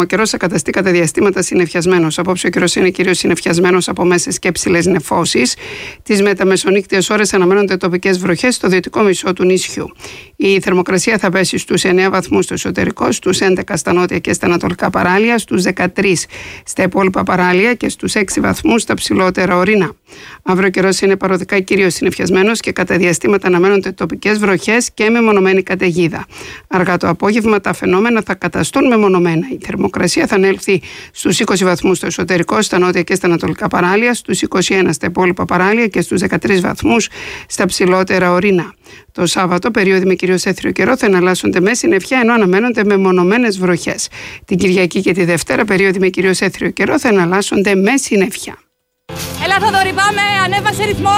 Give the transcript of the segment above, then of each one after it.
Ο καιρός θα καταστεί κατά διαστήματα συννεφιασμένος. Απόψε ο καιρός είναι κυρίως συννεφιασμένος από μέσες και ψηλές νεφώσεις. Τις μεταμεσονύκτιες ώρες αναμένονται τοπικές βροχές στο δυτικό μισό του νησιού. Η θερμοκρασία θα πέσει στους 9 βαθμούς στο εσωτερικό, στους 11 στα νότια και στα ανατολικά παράλια, στους 13 στα υπόλοιπα παράλια και στους 6 βαθμούς στα ψηλότερα ορεινά. Αύριο ο καιρός είναι παροδικά κυρίως συννεφιασμένος και κατά διαστήματα αναμένονται τοπικές βροχές και μεμονωμένη καταιγίδα. Αργά το απόγευμα τα φαινόμενα θα καταστούν μεμονωμένα. Η θερμοκρασία θα ανέλθει στους 20 βαθμούς στο εσωτερικό, στα νότια και στα ανατολικά παράλια, στους 21 στα υπόλοιπα παράλια και στους 13 βαθμούς στα ψηλότερα ορεινά. Το Σάββατο, περίοδοι με κυρίως έθριο καιρό, θα εναλλάσσονται με συννεφιά, ενώ αναμένονται μεμονωμένες βροχές. Την Κυριακή και τη Δευτέρα, περίοδοι με κυρίως έθριο καιρό, θα εναλλάσσονται με συννεφιά. Έλα Θοδωρή, πάμε, ανέβασε ρυθμό.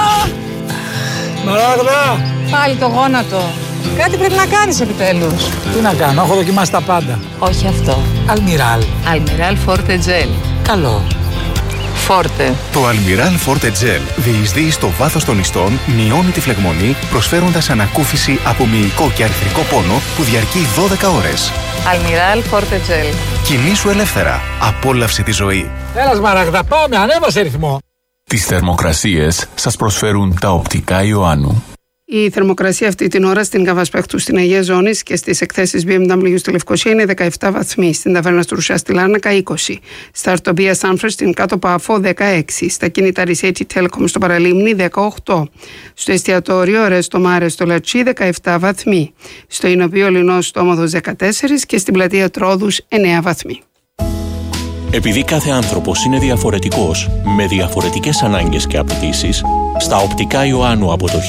Μαράγδα! Πάλι το γόνατο. Κάτι πρέπει να κάνεις επιτέλους. Τι να κάνω, έχω δοκιμάσει τα πάντα. Όχι αυτό. Αλμιράλ. Αλμιράλ Forte Gel. Καλό. Forte. Το Αλμιράλ Forte Gel διεισδύει στο βάθος των ιστών, μειώνει τη φλεγμονή, προσφέροντας ανακούφιση από μυϊκό και αρθρικό πόνο που διαρκεί 12 ώρες. Αλμιράλ Forte Gel. Κινήσου ελεύθερα. Απόλαυσε τη ζωή. Έλα Μαράγδα, πάμε, ανέβασε ρυθμό. Τις θερμοκρασίες σας προσφέρουν τα οπτικά Ιωάννου. Η θερμοκρασία αυτή την ώρα στην Καβασπέχτου στην Αγία Ζώνης και στις εκθέσεις BMW στη Λευκοσία είναι 17 βαθμοί, στην Ταβέρνα του Ρουσιά στη Λάρνακα 20, στα Αρτομπία Σάμφερ στην Κάτω Πάφο 16, στα κίνητα Ρισέτσι Telecom στο Παραλίμνη 18, στο εστιατόριο Ρέστο Μάρε στο Λατσί 17 βαθμοί, στο Ινωπείο Λινός στο Όμοδος 14 και στην Πλατεία Τρόδους 9 βαθμοί. Επειδή κάθε άνθρωπος είναι διαφορετικός, με διαφορετικές ανάγκες και απαιτήσεις, στα οπτικά Ιωάννου από το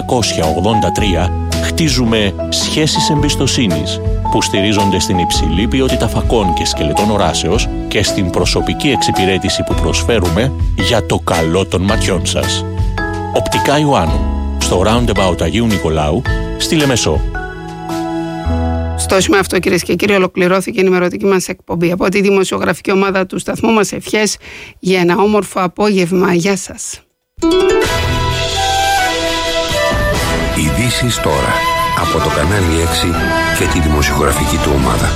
1983 χτίζουμε σχέσεις εμπιστοσύνης που στηρίζονται στην υψηλή ποιότητα φακών και σκελετών οράσεως και στην προσωπική εξυπηρέτηση που προσφέρουμε για το καλό των ματιών σας. Οπτικά Ιωάννου, στο Roundabout Αγίου Νικολάου, στη Λεμεσό. Στο σημείο αυτό, κυρίες και κύριοι, ολοκληρώθηκε η ενημερωτική μας εκπομπή. Από τη δημοσιογραφική ομάδα του σταθμού μας ευχές για ένα όμορφο απόγευμα. Γεια σας. Ειδήσεις τώρα από το κανάλι 6 και τη δημοσιογραφική του ομάδα.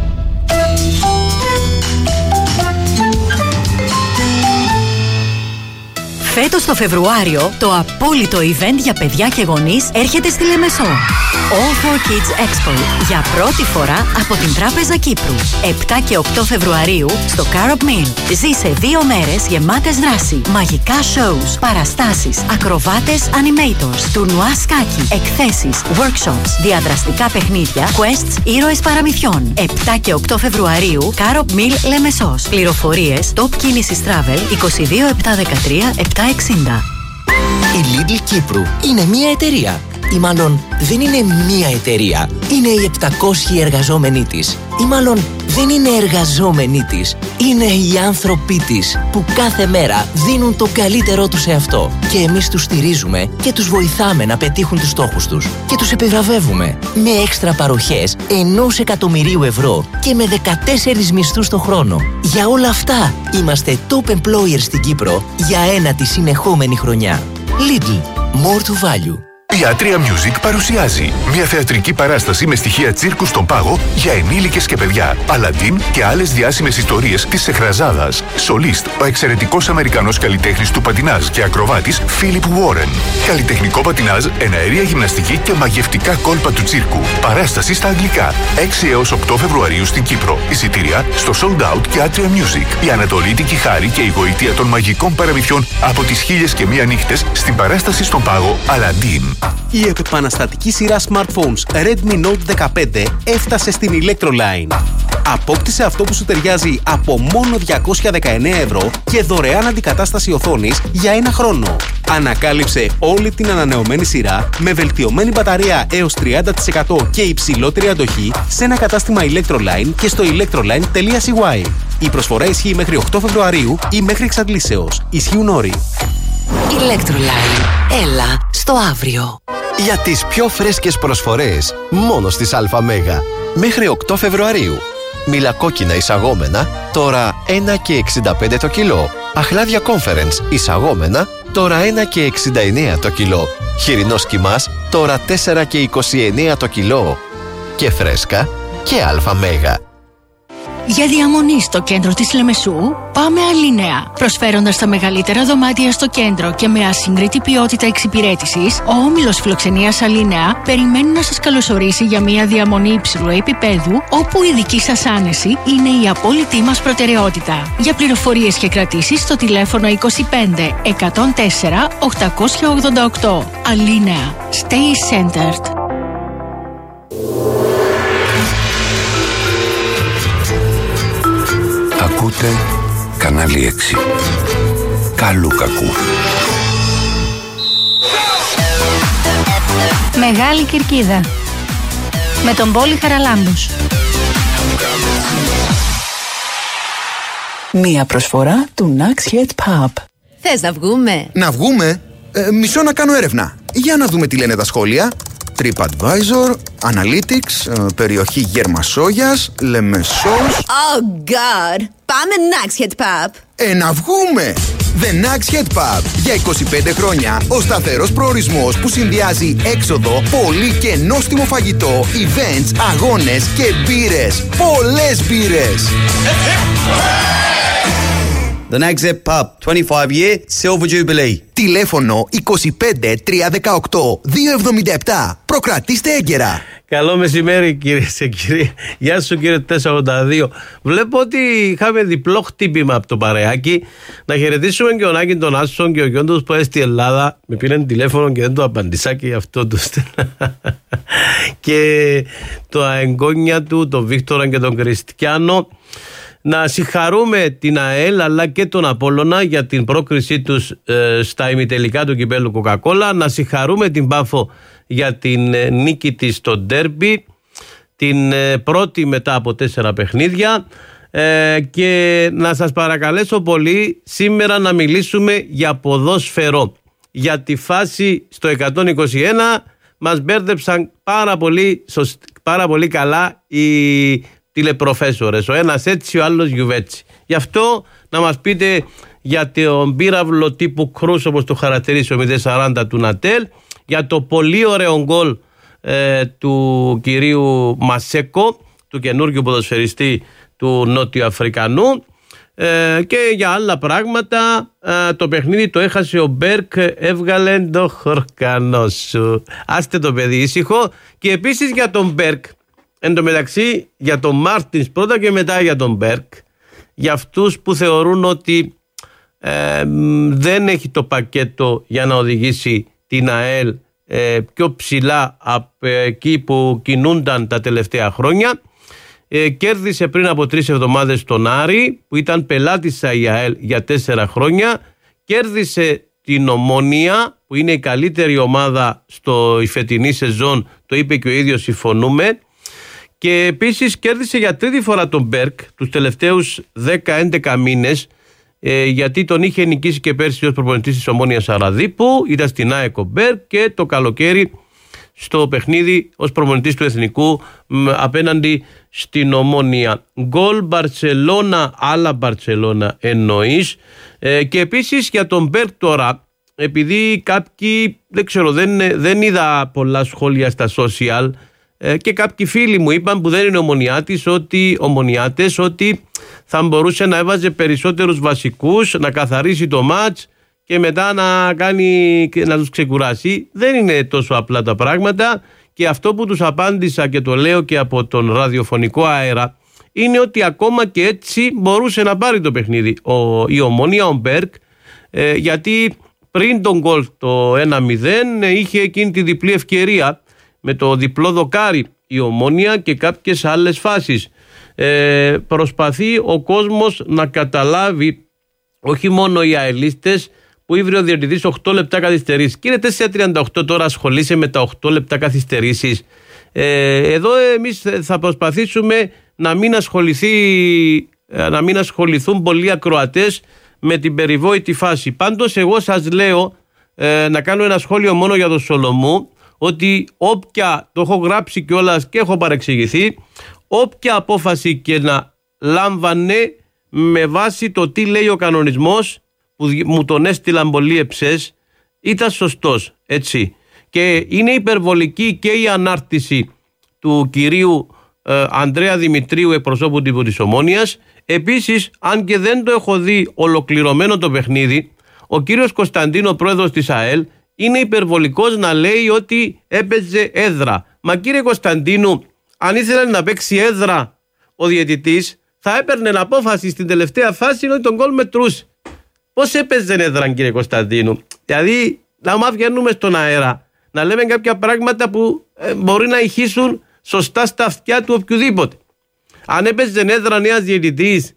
Φέτος το Φεβρουάριο, το απόλυτο event για παιδιά και γονείς έρχεται στη Λεμεσό. All for Kids Expo, για πρώτη φορά από την Τράπεζα Κύπρου. 7 και 8 Φεβρουαρίου στο Carob Mill. Ζήσε 2 μέρες γεμάτες δράση, μαγικά shows, παραστάσεις, ακροβάτες animators, τουρνουά σκάκι, εκθέσεις, workshops, διαδραστικά παιχνίδια, quests, ήρωες παραμυθιών. 7 και 8 Φεβρουαρίου, Carob Mill Λεμεσός. Πληροφορίες Top Κίνησης Travel 22 713 760. Η Lidl Κύπρου είναι μία εταιρεία. Ή μάλλον δεν είναι μία εταιρεία. Είναι οι 700 εργαζόμενοι της. Ή μάλλον δεν είναι εργαζόμενοι της. Είναι οι άνθρωποι της που κάθε μέρα δίνουν το καλύτερό τους σε αυτό. Και εμείς τους στηρίζουμε και τους βοηθάμε να πετύχουν τους στόχους τους. Και τους επιβραβεύουμε με έξτρα παροχές 1 εκατομμυρίου ευρώ και με 14 μισθούς το χρόνο. Για όλα αυτά είμαστε top employer στην Κύπρο για 1η συνεχόμενη χρονιά. Lidl. More to value. Η Atria Music παρουσιάζει μια θεατρική παράσταση με στοιχεία τσίρκου στον πάγο για ενήλικες και παιδιά. Αλαντίν και άλλες διάσημες ιστορίες της Σεχραζάδας. Σολίστ, ο εξαιρετικός Αμερικανός καλλιτέχνης του πατινάζ και ακροβάτης Φίλιπ Βόρεν. Καλλιτεχνικό πατινάζ, εναέρια γυμναστική και μαγευτικά κόλπα του τσίρκου. Παράσταση στα αγγλικά. 6 έως 8 Φεβρουαρίου στην Κύπρο. Εισιτήρια στο Sold Out και Atria Music. Η ανατολίτικη χάρη και η γοητεία των μαγικών παραμυθιών από τις 1001 νύχτες στην παράσταση στον πάγο Αλαντίν. Η επαναστατική σειρά smartphones Redmi Note 15 έφτασε στην Electroline. Απόκτησε αυτό που σου ταιριάζει από μόνο 219 ευρώ και δωρεάν αντικατάσταση οθόνης για 1 χρόνο. Ανακάλυψε όλη την ανανεωμένη σειρά με βελτιωμένη μπαταρία έως 30% και υψηλότερη αντοχή σε ένα κατάστημα Electroline και στο electroline.cy. Η προσφορά ισχύει μέχρι 8 Φεβρουαρίου ή μέχρι εξαντλήσεως. Ισχύουν όροι. Electroline. Έλα στο αύριο. Για τις πιο φρέσκες προσφορές, μόνο στις ΑΜΕΓΑ. Μέχρι 8 Φεβρουαρίου. Μυλακόκκινα εισαγόμενα, τώρα 1,65 το κιλό. Αχλάδια Conference εισαγόμενα, τώρα 1,69 το κιλό. Χοιρινός κιμάς, τώρα 4,29 το κιλό. Και φρέσκα και ΑΜΕΓΑ. Για διαμονή στο κέντρο της Λεμεσού, πάμε Αλίνεα. Προσφέροντας τα μεγαλύτερα δωμάτια στο κέντρο και με ασύγκριτη ποιότητα εξυπηρέτησης, ο όμιλος φιλοξενίας Αλίνεα περιμένει να σας καλωσορίσει για μια διαμονή υψηλού επίπεδου, όπου η δική σας άνεση είναι η απόλυτη μας προτεραιότητα. Για πληροφορίες και κρατήσεις στο τηλέφωνο 25 104 888. Αλίνεα. Stay centered. Ακούτε κανάλι 6. Καλού κακού. Μεγάλη Κερκίδα με τον Πόλη Χαραλάμπους. Μία προσφορά του Nax Head Pub. Θες να βγούμε? Να βγούμε? Μισό να κάνω έρευνα. Για να δούμε τι λένε τα σχόλια. TripAdvisor, Analytics, περιοχή Γερμασόγιας, Λεμεσός. Oh God! Πάμε Nax Head Pub. Να βγούμε! The Nax Head Pub. Για 25 χρόνια ο σταθερός προορισμός που συνδυάζει έξοδο, πολύ και νόστιμο φαγητό, events, αγώνες και μπύρες. Πολλές μπύρες! The Nax Head Pub, 25 year Silver Jubilee. Τηλέφωνο 25 318 277. Προκρατήστε έγκαιρα. Καλό μεσημέρι κυρίες και κύριοι. Γεια σου κύριε 482. Βλέπω ότι είχαμε διπλό χτύπημα από το παρεάκι. Να χαιρετήσουμε και ο Νάκη τον Άσον και ο γιος τους που είναι στη Ελλάδα. Με πήραν τηλέφωνο και δεν το απαντήσα και γι' αυτό του στέλνα. Και το εγγόνια του, τον Βίκτορα και τον Κριστιανό. Να συγχαρούμε την ΑΕΛ αλλά και τον Απόλλωνα για την πρόκρισή τους στα ημιτελικά του κυπέλλου Coca-Cola. Να συγχαρούμε την Πάφο για την νίκη της στο ντέρμπι, την πρώτη μετά από 4 παιχνίδια, και να σας παρακαλέσω πολύ σήμερα να μιλήσουμε για ποδόσφαιρο. Για τη φάση στο 121 μας μπέρδεψαν πάρα πολύ καλά οι τηλεπροφέσορες, ο ένας έτσι ο άλλος γιουβέτσι. Γι' αυτό να μας πείτε για τον πύραυλο τύπου κρούς, όπως το χαρακτηρίζει ο 040 του Νατέλ, για το πολύ ωραίο γκολ του κυρίου Μασέκο, του καινούργιου ποδοσφαιριστή του Νότιου Αφρικανού, και για άλλα πράγματα. Το παιχνίδι το έχασε ο Μπέρκ, έβγαλε το χορκανό σου. Άστε το παιδί ήσυχο. Και επίσης για τον Μπέρκ, εν τω μεταξύ για τον Μάρτινς πρώτα και μετά για τον Μπέρκ, για αυτούς που θεωρούν ότι δεν έχει το πακέτο για να οδηγήσει την ΑΕΛ πιο ψηλά από εκεί που κινούνταν τα τελευταία χρόνια. Κέρδισε πριν από 3 εβδομάδες τον Άρη που ήταν πελάτης η ΑΕΛ για 4 χρόνια. Κέρδισε την Ομόνια που είναι η καλύτερη ομάδα στο φετινή σεζόν, το είπε και ο ίδιος, συμφωνούμε. Και επίσης κέρδισε για τρίτη φορά τον Μπέρκ τους τελευταίους 10-11 μήνες, γιατί τον είχε νικήσει και πέρσι ως προπονητής της Ομόνιας Αραδίπου, ήταν στην ΑΕΚ ο Μπέρκ, και το καλοκαίρι στο παιχνίδι ως προπονητής του Εθνικού απέναντι στην Ομόνια. Γκολ Μπαρτσελώνα, άλλα Μπαρτσελώνα εννοείς. Και επίσης για τον Μπέρκ τώρα, επειδή κάποιοι, δεν ξέρω, δεν είδα πολλά σχόλια στα social, και κάποιοι φίλοι μου είπαν που δεν είναι ομονιάτες ότι θα μπορούσε να έβαζε περισσότερους βασικούς, να καθαρίσει το μάτς και μετά να τους ξεκουράσει. Δεν είναι τόσο απλά τα πράγματα, και αυτό που τους απάντησα και το λέω και από τον ραδιοφωνικό αέρα είναι ότι ακόμα και έτσι μπορούσε να πάρει το παιχνίδι η Ομόνια, ο Μπέρκ, γιατί πριν τον γκολ το 1-0 είχε εκείνη τη διπλή ευκαιρία με το διπλό δοκάρι η Ομόνια και κάποιες άλλες φάσεις. Προσπαθεί ο κόσμος να καταλάβει, όχι μόνο οι αελίστες, που ήβρε ο διαιτητής 8 λεπτά καθυστερήσεις. Κύριε 438, τώρα ασχολείσαι με τα 8 λεπτά καθυστερήσεις. Εδώ εμείς θα προσπαθήσουμε να μην ασχοληθούν πολλοί ακροατές με την περιβόητη φάση. Πάντως εγώ σας λέω, να κάνω ένα σχόλιο μόνο για τον Σολομού, ότι όποια, το έχω γράψει κιόλας και έχω παρεξηγηθεί, όποια απόφαση και να λάμβανε με βάση το τι λέει ο κανονισμός που μου τον έστειλαν πολλοί εψές, ήταν σωστός, έτσι. Και είναι υπερβολική και η ανάρτηση του κυρίου Ανδρέα Δημητρίου, εκπροσώπου τύπου της Ομόνοιας. Επίσης, αν και δεν το έχω δει ολοκληρωμένο το παιχνίδι, ο κύριος Κωνσταντίνο, πρόεδρος της ΑΕΛ, είναι υπερβολικός να λέει ότι έπαιζε έδρα. Μα κύριε Κωνσταντίνου, αν ήθελε να παίξει έδρα ο διαιτητής, θα έπαιρνε απόφαση στην τελευταία φάση ότι τον γκολ μετρούσε. Πώς έπαιζε έδρα, κύριε Κωνσταντίνου? Δηλαδή, να βγαίνουμε στον αέρα, να λέμε κάποια πράγματα που μπορεί να ηχήσουν σωστά στα αυτιά του οποιοδήποτε. Αν έπαιζε έδρα νέας διαιτητής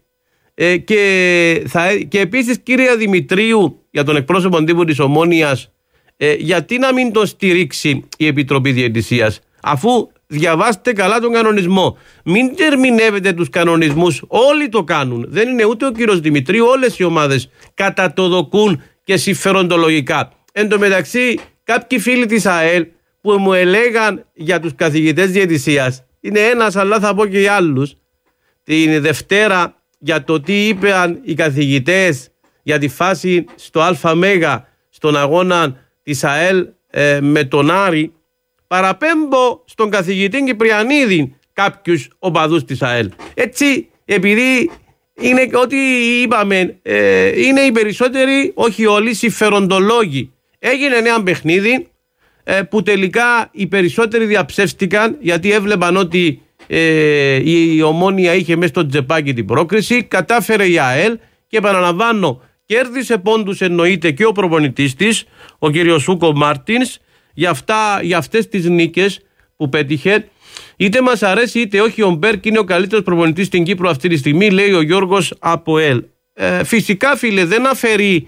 και επίσης, κύριε Δημητρίου, για τον εκπρόσωπο τύπου της Ομόνοιας, γιατί να μην τον στηρίξει η Επιτροπή Διαιτησίας, αφού διαβάστε καλά τον κανονισμό. Μην ερμηνεύετε τους κανονισμούς, όλοι το κάνουν. Δεν είναι ούτε ο κύριος Δημητρίου, όλες οι ομάδες κατατοδοκούν και συμφεροντολογικά. Εν τω μεταξύ, κάποιοι φίλοι της ΑΕΛ που μου ελέγαν για τους καθηγητές διαιτησίας, είναι ένας, αλλά θα πω και οι άλλους, την Δευτέρα, για το τι είπαν οι καθηγητές για τη φάση στο ΑΜΕΓΑ στον αγώνα της ΑΕΛ με τον Άρη. Παραπέμπω στον καθηγητή Κυπριανίδη κάποιους οπαδούς της ΑΕΛ. Έτσι, επειδή είναι ό,τι είπαμε, είναι οι περισσότεροι, όχι όλοι, συμφεροντολόγοι. Έγινε ένα παιχνίδι που τελικά οι περισσότεροι διαψεύστηκαν, γιατί έβλεπαν ότι η Ομόνια είχε μέσα στο τζεπάκι την πρόκριση. Κατάφερε η ΑΕΛ και, επαναλαμβάνω, κέρδισε πόντους, εννοείται, και ο προπονητής της, ο κύριος Σούκο Μάρτινς, για αυτές τις νίκες που πέτυχε. Είτε μας αρέσει είτε όχι, ο Μπέρκ είναι ο καλύτερος προπονητής στην Κύπρο αυτή τη στιγμή, λέει ο Γιώργος από ΕΛ. Φυσικά, φίλε, δεν αφαιρεί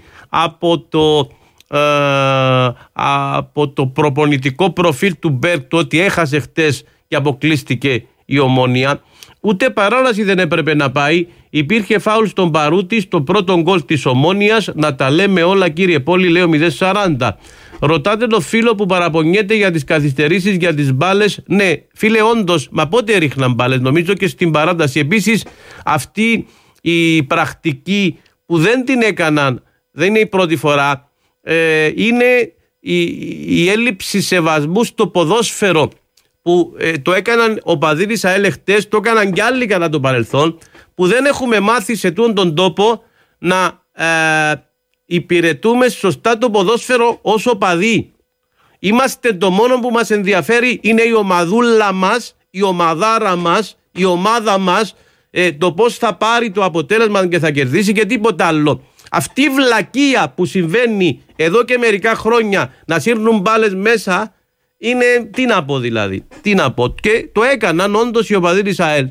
από το προπονητικό προφίλ του Μπέρκ το ότι έχασε χτες και αποκλείστηκε η Ομόνια. Ούτε παράλαση δεν έπρεπε να πάει. Υπήρχε φάουλ στον Παρούτη στο πρώτο γκολ της Ομόνιας. Να τα λέμε όλα, κύριε Πόλη, λέω 0-40. Ρωτάτε το φίλο που παραπονιέται για τις καθυστερήσεις για τις μπάλες. Ναι, φίλε, όντως, μα πότε ρίχναν μπάλες? Νομίζω και στην παράταση. Επίσης, αυτή η πρακτική που δεν την έκαναν, δεν είναι η πρώτη φορά, είναι η έλλειψη σεβασμού στο ποδόσφαιρο που το έκαναν ο παδί της ΑΕΛ χτες, το έκαναν κι άλλοι κατά το παρελθόν, που δεν έχουμε μάθει σε τον τόπο να υπηρετούμε σωστά το ποδόσφαιρο ως οπαδοί. Είμαστε, το μόνο που μας ενδιαφέρει είναι η ομαδούλα μας, η ομαδάρα μας, η ομάδα μας, το πώς θα πάρει το αποτέλεσμα και θα κερδίσει και τίποτα άλλο. Αυτή η βλακεία που συμβαίνει εδώ και μερικά χρόνια, να σύρνουν μπάλες μέσα, είναι, τι να πω δηλαδή, τι να πω. Και το έκαναν όντως οι οπαδοί της ΑΕΛ.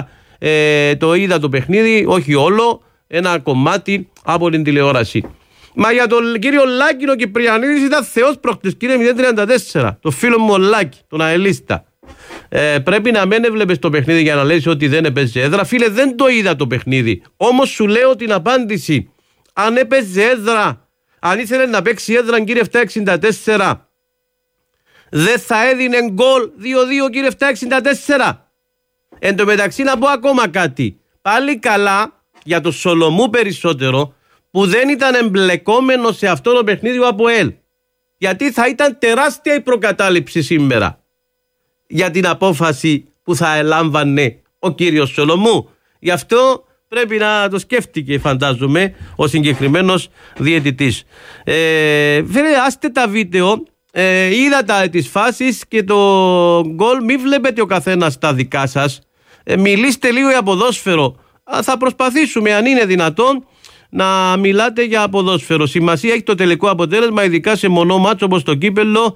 Το είδα το παιχνίδι, όχι όλο, ένα κομμάτι από την τηλεόραση. Μα για τον κύριο Λάκη, ο Κυπριανίδης ήταν θεός προχτές, κύριε 034, το φίλο μου ο Λάκη, τον αελίστα. Πρέπει να μην έβλεπες το παιχνίδι για να λες ότι δεν έπαιζε έδρα. Φίλε, δεν το είδα το παιχνίδι. Όμως σου λέω την απάντηση. Αν έπαιζε έδρα, αν ήθελε να παίξει έδρα, κύριε 764, δεν θα έδινε γκολ 2-2, κύριε 764. Εν τω μεταξύ, να πω ακόμα κάτι. Πάλι καλά για το Σολομού περισσότερο, που δεν ήταν εμπλεκόμενο σε αυτό το παιχνίδι ο ΑΠΟΕΛ. Γιατί θα ήταν τεράστια η προκατάληψη σήμερα για την απόφαση που θα ελάμβανε ο κύριος Σολομού. Γι' αυτό πρέπει να το σκέφτηκε, φαντάζομαι, ο συγκεκριμένος διαιτητής. Βέβαια, άστε τα βίντεο, είδα τις φάσεις και το γκολ. Μην βλέπετε ο καθένας τα δικά σας. Μιλήστε λίγο για ποδόσφαιρο. Θα προσπαθήσουμε, αν είναι δυνατόν, να μιλάτε για ποδόσφαιρο. Σημασία έχει το τελικό αποτέλεσμα, ειδικά σε μονό μάτσο όπως το κύπελλο.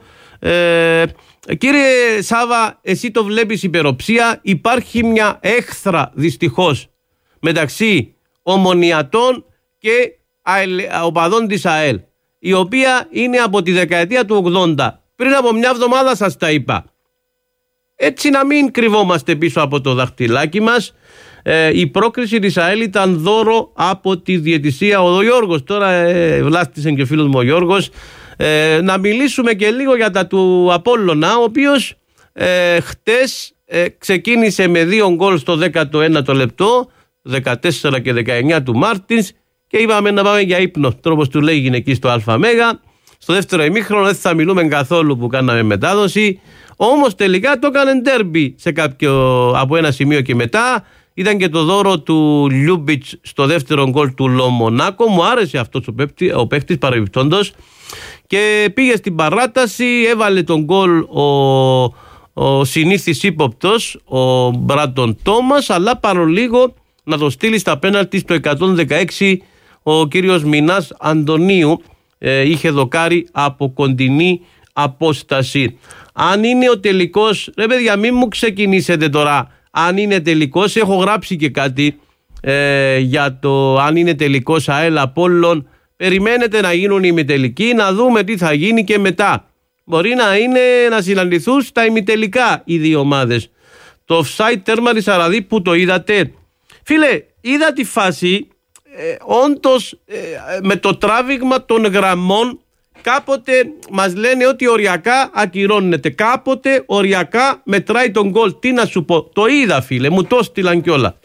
Κύριε Σάβα, εσύ το βλέπεις υπεροψία. Υπάρχει μια έχθρα, δυστυχώς, μεταξύ ομονιατών και οπαδών της ΑΕΛ, η οποία είναι από τη δεκαετία του 80. Πριν από μια εβδομάδα σας τα είπα. Έτσι, να μην κρυβόμαστε πίσω από το δαχτυλάκι μας. Η πρόκριση της ΑΕΛ ήταν δώρο από τη διαιτησία. Ο Γιώργος, τώρα βλάστησε και ο φίλος μου ο Γιώργος. Να μιλήσουμε και λίγο για τα του Απόλλωνα, ο οποίος χτες ξεκίνησε με 2 γκολ στο 19ο λεπτό, 14 και 19 του Μάρτινς, και είπαμε να πάμε για ύπνο, τρόπος του λέγει εκεί στο ΑΜΕΓΑ. Στο δεύτερο ημίχρονο δεν θα μιλούμε καθόλου που κάναμε μετάδοση. Όμως τελικά το έκανε ντέρμπι από ένα σημείο και μετά. Ήταν και το δώρο του Λιούμπιτς στο δεύτερο γκολ του Λομονάκο. Μου άρεσε αυτός ο παίκτης παρεμπιπτόντος. Και πήγε στην παράταση, έβαλε τον γκολ ο συνήθις ύποπτος, ο Μπράντον Τόμας, αλλά παρολίγο να το στείλει στα πέναλτι στο 116 ο κύριος Μινάς Αντωνίου. Είχε δοκάρει από κοντινή απόσταση. Αν είναι ο τελικός, ρε παιδιά, μην μου ξεκινήσετε τώρα. Αν είναι τελικός, έχω γράψει και κάτι για το αν είναι τελικός ΑΕΛ Απόλλων. Περιμένετε να γίνουν οι ημιτελικοί, να δούμε τι θα γίνει και μετά. Μπορεί να συναντηθούν στα ημιτελικά οι δύο ομάδες. Το offside τέρμα της Αραδίπου το είδατε? Φίλε, είδα τη φάση, όντως με το τράβηγμα των γραμμών κάποτε μας λένε ότι οριακά ακυρώνεται, κάποτε οριακά μετράει τον γκολ. Τι να σου πω, το είδα φίλε, μου το στείλαν κιόλα.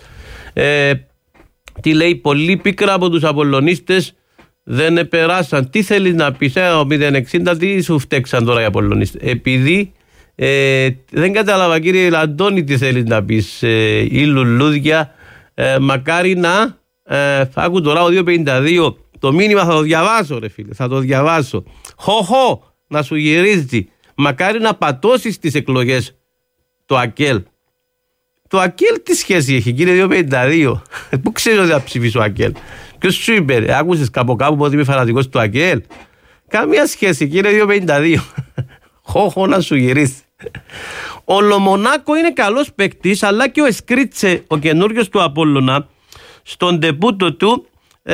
Τι λέει, πολύ πίκρα από τους Απολλωνίστες δεν επεράσαν. Τι θέλεις να πεις, ο 060, τι σου φταίξαν τώρα οι Απολλωνίστες? Επειδή δεν κατάλαβα κύριε Λαντώνη τι θέλεις να πεις, η λουλούδια, μακάρι να άκου τώρα ο 252. Το μήνυμα θα το διαβάσω ρε φίλε, θα το διαβάσω. Χοχο, να σου γυρίζει. Μακάρι να πατώσεις τις εκλογές το ΑΚΕΛ. Το ΑΚΕΛ τι σχέση έχει κύριε 252? Πού ξέρει ότι θα ψηφίσει ο ΑΚΕΛ? Ποιος σου είπε, άκουσες κάπου ότι είμαι φανατικός του ΑΚΕΛ? Καμία σχέση κύριε 252. Χοχο, να σου γυρίσει. Ο Λομονάκο είναι καλός παίκτης, αλλά και ο Εσκρίτσε, ο καινούριος του Απόλλωνα, στον τεπούτο του,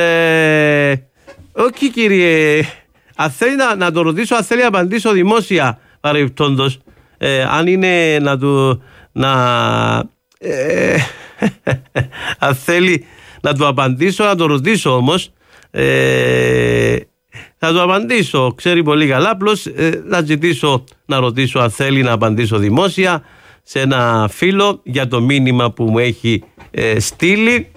όχι κύριε, αν θέλει να το ρωτήσω, αν θέλει να απαντήσω δημόσια παρεμπιπτόντως, αν είναι αν θέλει να του απαντήσω, να το ρωτήσω όμως, θα του απαντήσω, ξέρει πολύ καλά, απλώς να ζητήσω να ρωτήσω αν θέλει να απαντήσω δημόσια σε ένα φίλο για το μήνυμα που μου έχει στείλει,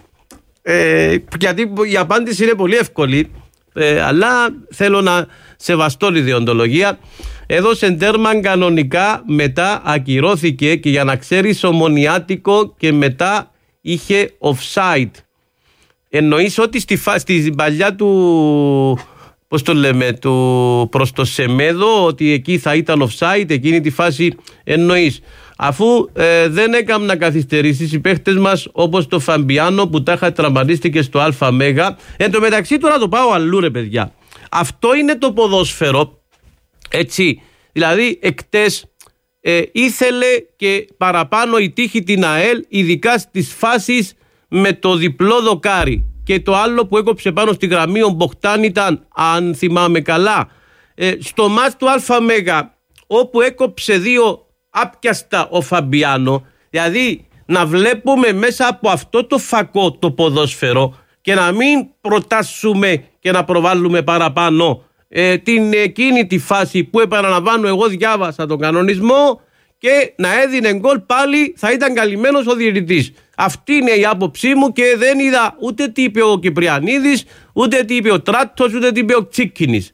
γιατί η απάντηση είναι πολύ εύκολη, αλλά θέλω να σεβαστώ τη διοντολογία. Έδωσε τέρμα κανονικά, μετά ακυρώθηκε και για να ξέρεις ομονιάτικο και μετά είχε offside. Εννοείς ότι στη παλιά του, πώς το λέμε, του προς το Σεμέδο, ότι εκεί θα ήταν offside, εκείνη τη φάση εννοείς. Αφού δεν έκαναν να καθυστερήσεις οι παίχτες μας όπως το Φαμπιάνο που τάχα τραυματίστηκε στο ΑΜ. Εν τω μεταξύ τώρα το πάω αλλού ρε παιδιά. Αυτό είναι το ποδόσφαιρο, έτσι. Δηλαδή εκτές ήθελε και παραπάνω η τύχη την ΑΕΛ, ειδικά στις φάσεις με το διπλό δοκάρι. Και το άλλο που έκοψε πάνω στη γραμμή ο Μποχτάν ήταν, αν θυμάμαι καλά, στο μάτς του ΑΜ, όπου έκοψε δύο άπιαστα ο Φαμπιάνο. Δηλαδή να βλέπουμε μέσα από αυτό το φακό το ποδόσφαιρο και να μην προτάσουμε και να προβάλλουμε παραπάνω την εκείνη τη φάση που, επαναλαμβάνω, εγώ διάβασα τον κανονισμό και να έδινε γκολ πάλι θα ήταν καλυμμένος ο διαιτητής. Αυτή είναι η άποψή μου και δεν είδα ούτε τι είπε ο Κυπριανίδης, ούτε τι είπε ο Τράτος, ούτε τι είπε ο Τσίκκινης.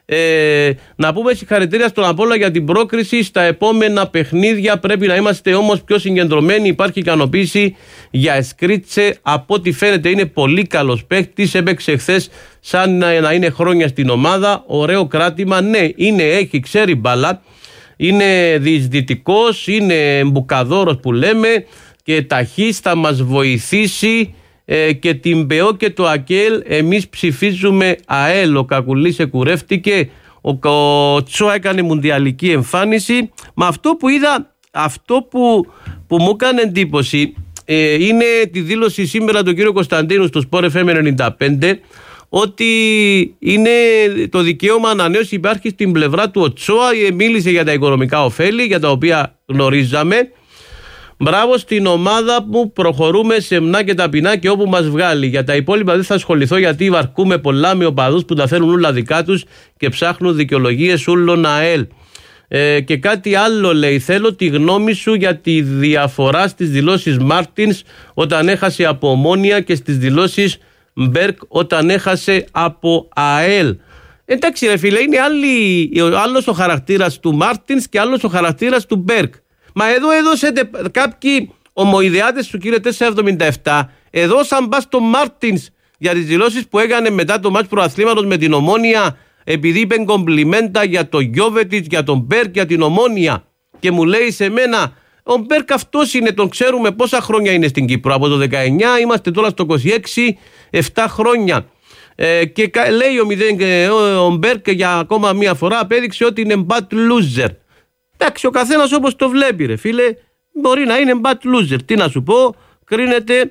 Να πούμε συγχαρητήρια στον Απόλλωνα για την πρόκριση στα επόμενα παιχνίδια. Πρέπει να είμαστε όμως πιο συγκεντρωμένοι. Υπάρχει ικανοποίηση για Εσκρίτσε. Από ό,τι φαίνεται είναι πολύ καλός παίκτης. Έπαιξε χθες σαν να είναι χρόνια στην ομάδα. Ωραίο κράτημα. Ναι, έχει, ξέρει μπάλα. Είναι διεισδυτικός, είναι μπουκαδόρος που λέμε και ταχύς, θα μας βοηθήσει. Και την ΠΕΟ και το ΑΚΕΛ εμείς ψηφίζουμε ΑΕΛ. Ο Κακουλής εκουρεύτηκε, ο Τσόα έκανε μουντιαλική εμφάνιση. Μα αυτό που είδα, αυτό που μου έκανε εντύπωση είναι τη δήλωση σήμερα του κύριου Κωνσταντίνου στο Sport FM 95, ότι είναι το δικαίωμα ανανέωση υπάρχει στην πλευρά του ο Τσόα. Μίλησε για τα οικονομικά ωφέλη για τα οποία γνωρίζαμε. Μπράβο στην ομάδα που προχωρούμε σεμνά και ταπεινά και όπου μας βγάλει. Για τα υπόλοιπα δεν θα ασχοληθώ, γιατί βαρκούμε πολλά με οπαδούς που τα θέλουν όλα δικά τους και ψάχνουν δικαιολογίες ούλων ΑΕΛ. Και κάτι άλλο λέει, θέλω τη γνώμη σου για τη διαφορά στις δηλώσεις Μάρτινς όταν έχασε από Ομόνια και στις δηλώσεις Μπέρκ όταν έχασε από ΑΕΛ. Εντάξει ρε φίλε, είναι άλλος ο χαρακτήρας του Μάρτινς και άλλος ο χαρακτήρας του Μπέρκ. Μα εδώ έδωσετε κάποιοι ομοειδεάτες του κύριε 477, έδωσαν πας τον Μάρτινς για τις δηλώσεις που έκανε μετά το μάτς προαθλήματος με την Ομόνοια, επειδή είπε κομπλιμέντα για τον Γιόβετιτς, για τον Μπέρκ, για την Ομόνοια. Και μου λέει σε μένα, ο Μπέρκ αυτός είναι, τον ξέρουμε πόσα χρόνια είναι στην Κύπρο. Από το 19 είμαστε τώρα στο 26, 7 χρόνια. Και λέει ο Μπέρκ για ακόμα μία φορά απέδειξε ότι είναι bad loser. Εντάξει, ο καθένας όπως το βλέπει ρε φίλε, μπορεί να είναι bad loser. Τι να σου πω, κρίνεται.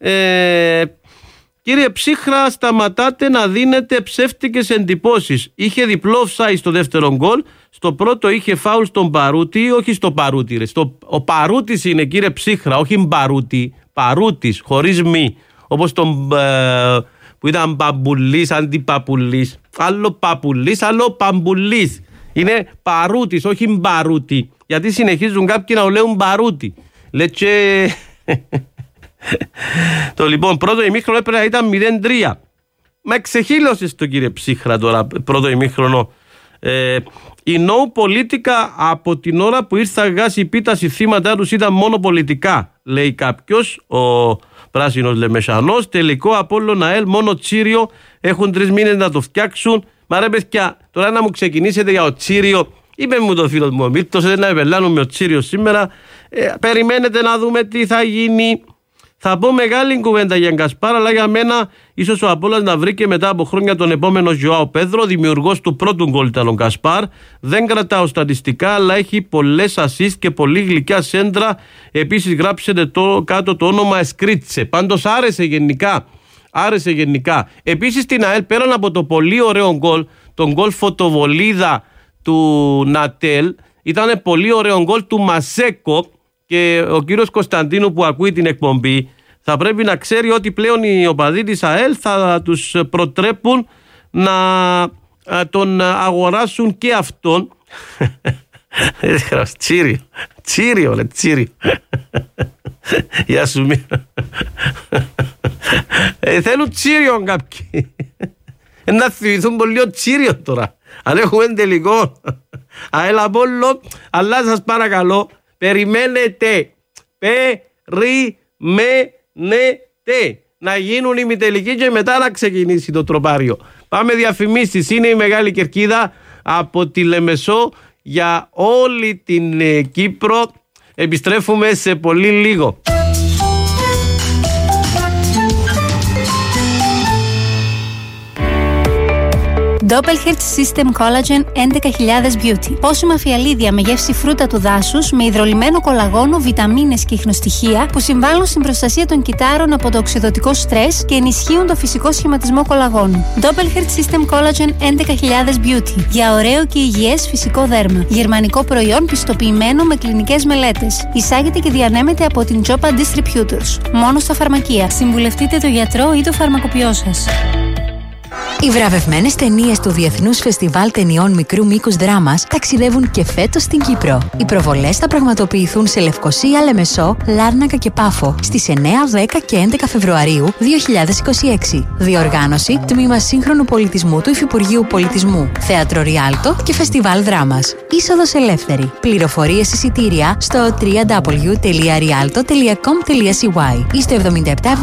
Κύριε Ψύχρα, σταματάτε να δίνετε ψεύτικες εντυπώσεις. Είχε διπλό offside στο δεύτερο γκολ. Στο πρώτο είχε φάουλ στον Παρούτη, όχι στο Παρούτη ρε. Ο Παρούτης είναι κύριε Ψύχρα, όχι Μπαρούτη. Παρούτης, χωρίς μη. Όπως τον που ήταν Παμπουλής, αντιπαπουλής. Άλλο Παπουλής, άλλο Παμπουλής. Είναι Παρούτης, όχι Μπαρούτη. Γιατί συνεχίζουν κάποιοι να λέουν Μπαρούτη. Λέτσε... Το λοιπόν πρώτο ημίχρονο έπρεπε να ήταν 0-3. Μα εξεχήλωσες το κύριε Ψύχρα τώρα πρώτο ημίχρονο. Η no πολιτικά από την ώρα που ήρθα γάση πίτα θύματα τους ήταν μόνο πολιτικά, λέει κάποιος, ο πράσινος Λεμεσανός. Τελικό Απόλλων ΑΕΛ μόνο Τσίριο, έχουν 3 μήνες να το φτιάξουν. Μα ρε παιδιά, τώρα να μου ξεκινήσετε για ο Τσίριο, είπε μου το φίλο μου ο Μίλτος, δεν επελάνουμε ο Τσίριο σήμερα. Περιμένετε να δούμε τι θα γίνει. Θα πω μεγάλη κουβέντα για Γκασπάρ, αλλά για μένα ίσως ο Απόλλωνας να βρει και μετά από χρόνια τον επόμενο Ζωάο Πέδρο. Δημιουργός του πρώτου γκολ ήταν ο Γκασπάρ. Δεν κρατάω στατιστικά, αλλά έχει πολλές assist και πολύ γλυκιά σέντρα. Επίσης γράψετε κάτω το όνομα Εσκρίτσε. Πάντως άρεσε γενικά. Επίσης στην ΑΕΛ, πέραν από το πολύ ωραίο γκολ, τον γκολ φωτοβολίδα του Νατέλ, ήταν πολύ ωραίο γκολ του Μασέκο. Και ο κύριος Κωνσταντίνου που ακούει την εκπομπή θα πρέπει να ξέρει ότι πλέον οι οπαδοί της ΑΕΛ θα τους προτρέπουν να τον αγοράσουν και αυτόν. Τσίριο. Γεια σου Μύρα. Θέλουν Τσίριο κάποιοι. Να θυμηθούν πολύ ο Τσίριο τώρα. Αν έχουμε τελικό ΑΕΛ Απόλλων, αλλά σας παρακαλώ, περιμένετε να γίνουν οι ημιτελικοί και μετά να ξεκινήσει το τροπάριο. Πάμε διαφημίσεις. Είναι η Μεγάλη Κερκίδα από τη Λεμεσό για όλη την Κύπρο. Επιστρέφουμε σε πολύ λίγο. Doppelherz System Collagen 11.000 Beauty. Πόσιμα φιαλίδια με γεύση φρούτα του δάσους, με υδρολυμμένο κολαγόνο, βιταμίνες και ιχνοστοιχεία που συμβάλλουν στην προστασία των κυττάρων από το οξυδωτικό στρες και ενισχύουν το φυσικό σχηματισμό κολαγόνου. Doppelherz System Collagen 11.000 Beauty. Για ωραίο και υγιές φυσικό δέρμα. Γερμανικό προϊόν πιστοποιημένο με κλινικές μελέτες. Εισάγεται και διανέμεται από την Jopa Distributors. Μόνο στα φαρμακεία. Συμβουλευτείτε το γιατρό ή το φαρμακοποιό σας. Οι βραβευμένες ταινίες του Διεθνούς Φεστιβάλ Ταινιών Μικρού Μήκους Δράμας ταξιδεύουν και φέτος στην Κύπρο. Οι προβολές θα πραγματοποιηθούν σε Λευκοσία, Λεμεσό, Λάρνακα και Πάφο στις 9, 10 και 11 Φεβρουαρίου 2026. Διοργάνωση Τμήμα Σύγχρονου Πολιτισμού του Υφυπουργείου Πολιτισμού, Θέατρο Ριάλτο και Φεστιβάλ Δράμας. Είσοδος ελεύθερη. Πληροφορίες εισιτήρια στο www.rialto.com.cy ή στο 7777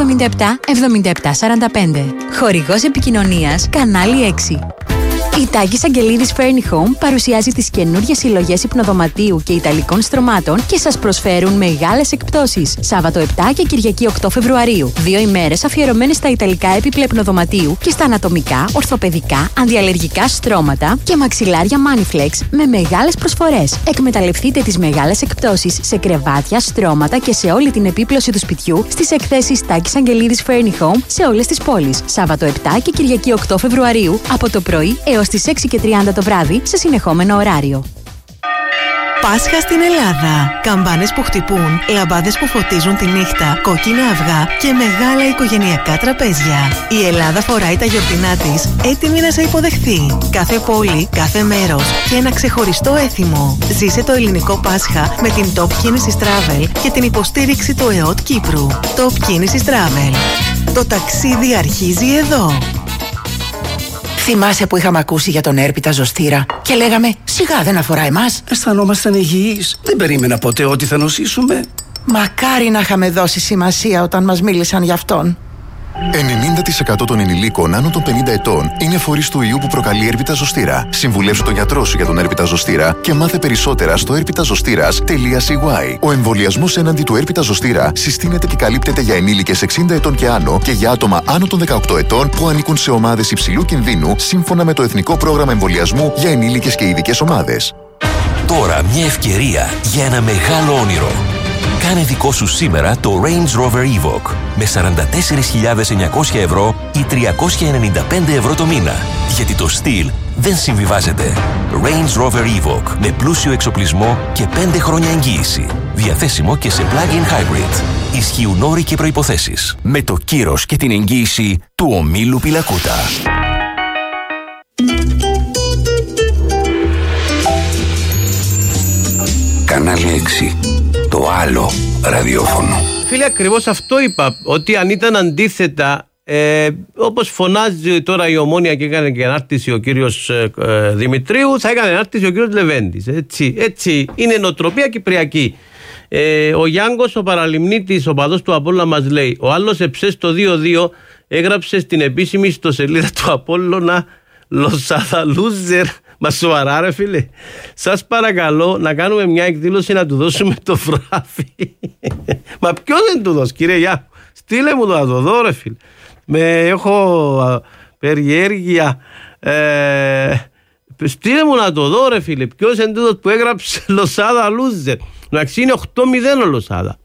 7745. Χορηγός επικοινωνίας Κανάλι 6. Η Τάκης Αγγελίδης Furni Home παρουσιάζει τις καινούργιες συλλογές υπνοδωματίου και ιταλικών στρωμάτων και σας προσφέρουν μεγάλες εκπτώσεις. Σάββατο 7 και Κυριακή 8 Φεβρουαρίου. 2 ημέρες αφιερωμένες στα ιταλικά έπιπλα υπνοδωματίου και στα ανατομικά, ορθοπαιδικά, αντιαλλεργικά στρώματα και μαξιλάρια Maniflex με μεγάλες προσφορές. Εκμεταλλευτείτε τις μεγάλες εκπτώσεις σε κρεβάτια, στρώματα και σε όλη την επίπλωση του σπιτιού στις εκθέσεις Τάκης Αγγελίδης Furni Home σε όλες τις πόλεις. Σάββατο 7 και Κυριακή 8 Φεβρουαρίου από το πρωί έως στις 6:30 το βράδυ σε συνεχόμενο ωράριο. Πάσχα στην Ελλάδα. Καμπάνες που χτυπούν, λαμπάδες που φωτίζουν τη νύχτα, κόκκινα αυγά και μεγάλα οικογενειακά τραπέζια. Η Ελλάδα φοράει τα γιορτινά της, έτοιμη να σε υποδεχθεί. Κάθε πόλη, κάθε μέρος και ένα ξεχωριστό έθιμο. Ζήσε το ελληνικό Πάσχα με την Top Κίνησης Travel και την υποστήριξη του ΕΟΤ Κύπρου. Top Κίνησης Travel. Το ταξίδι αρχίζει εδώ. Θυμάσαι που είχαμε ακούσει για τον έρπιτα ζωστήρα και λέγαμε σιγά δεν αφορά εμάς. Αισθανόμασταν υγιείς. Δεν περίμενα ποτέ ότι θα νοσήσουμε. Μακάρι να είχαμε δώσει σημασία όταν μας μίλησαν γι' αυτόν. 90% των ενηλίκων άνω των 50 ετών είναι φορείς του ιού που προκαλεί έρπιτα ζωστήρα. Συμβουλεύσου τον γιατρό σου για τον έρπιτα ζωστήρα και μάθε περισσότερα στο erpitazostira.cy. Ο εμβολιασμός έναντι του έρπιτα ζωστήρα συστήνεται και καλύπτεται για ενήλικες 60 ετών και άνω και για άτομα άνω των 18 ετών που ανήκουν σε ομάδες υψηλού κινδύνου σύμφωνα με το Εθνικό Πρόγραμμα Εμβολιασμού για ενήλικες και ειδικές ομάδες. Τώρα μια ευκαιρία για ένα μεγάλο όνειρο. Κάνε δικό σου σήμερα το Range Rover Evoque με 44.900 ευρώ ή 395 ευρώ το μήνα. Γιατί το στυλ δεν συμβιβάζεται. Range Rover Evoque με πλούσιο εξοπλισμό και 5 χρόνια εγγύηση. Διαθέσιμο και σε plug-in hybrid. Ισχύουν όροι και προϋποθέσεις. Με το κύρος και την εγγύηση του ομίλου Πιλακούτα. Κανάλι 6. Το άλλο ραδιόφωνο. Φίλε, ακριβώς αυτό είπα. Ότι αν ήταν αντίθετα, όπως φωνάζει τώρα η Ομόνοια και έκανε και ανάρτηση ο κύριος Δημητρίου, θα έκανε ανάρτηση ο κύριος Λεβέντης. Έτσι είναι νοοτροπία κυπριακή. Ο Γιάνγκος, ο παραλιμνήτης, ο παδός του Απόλλωνα, μας λέει: ο άλλος εψές το 2-2 έγραψε στην επίσημη ιστοσελίδα του Απόλλωνα Λοσάδα Λούζερ. Μα σοβαρά ρε φίλε, σας παρακαλώ να κάνουμε μια εκδήλωση να του δώσουμε το βράφι. Μα ποιος δεν του δώσει κύριε Γιάννου, στείλε μου το να το δω ρε φίλε. Έχω περιέργεια, στείλε μου να το δω ρε φίλε. Ποιος είναι τούτος που έγραψε Λοσάδα Λούζερ. Εντάξει είναι 8-0 ο Λοσάδα,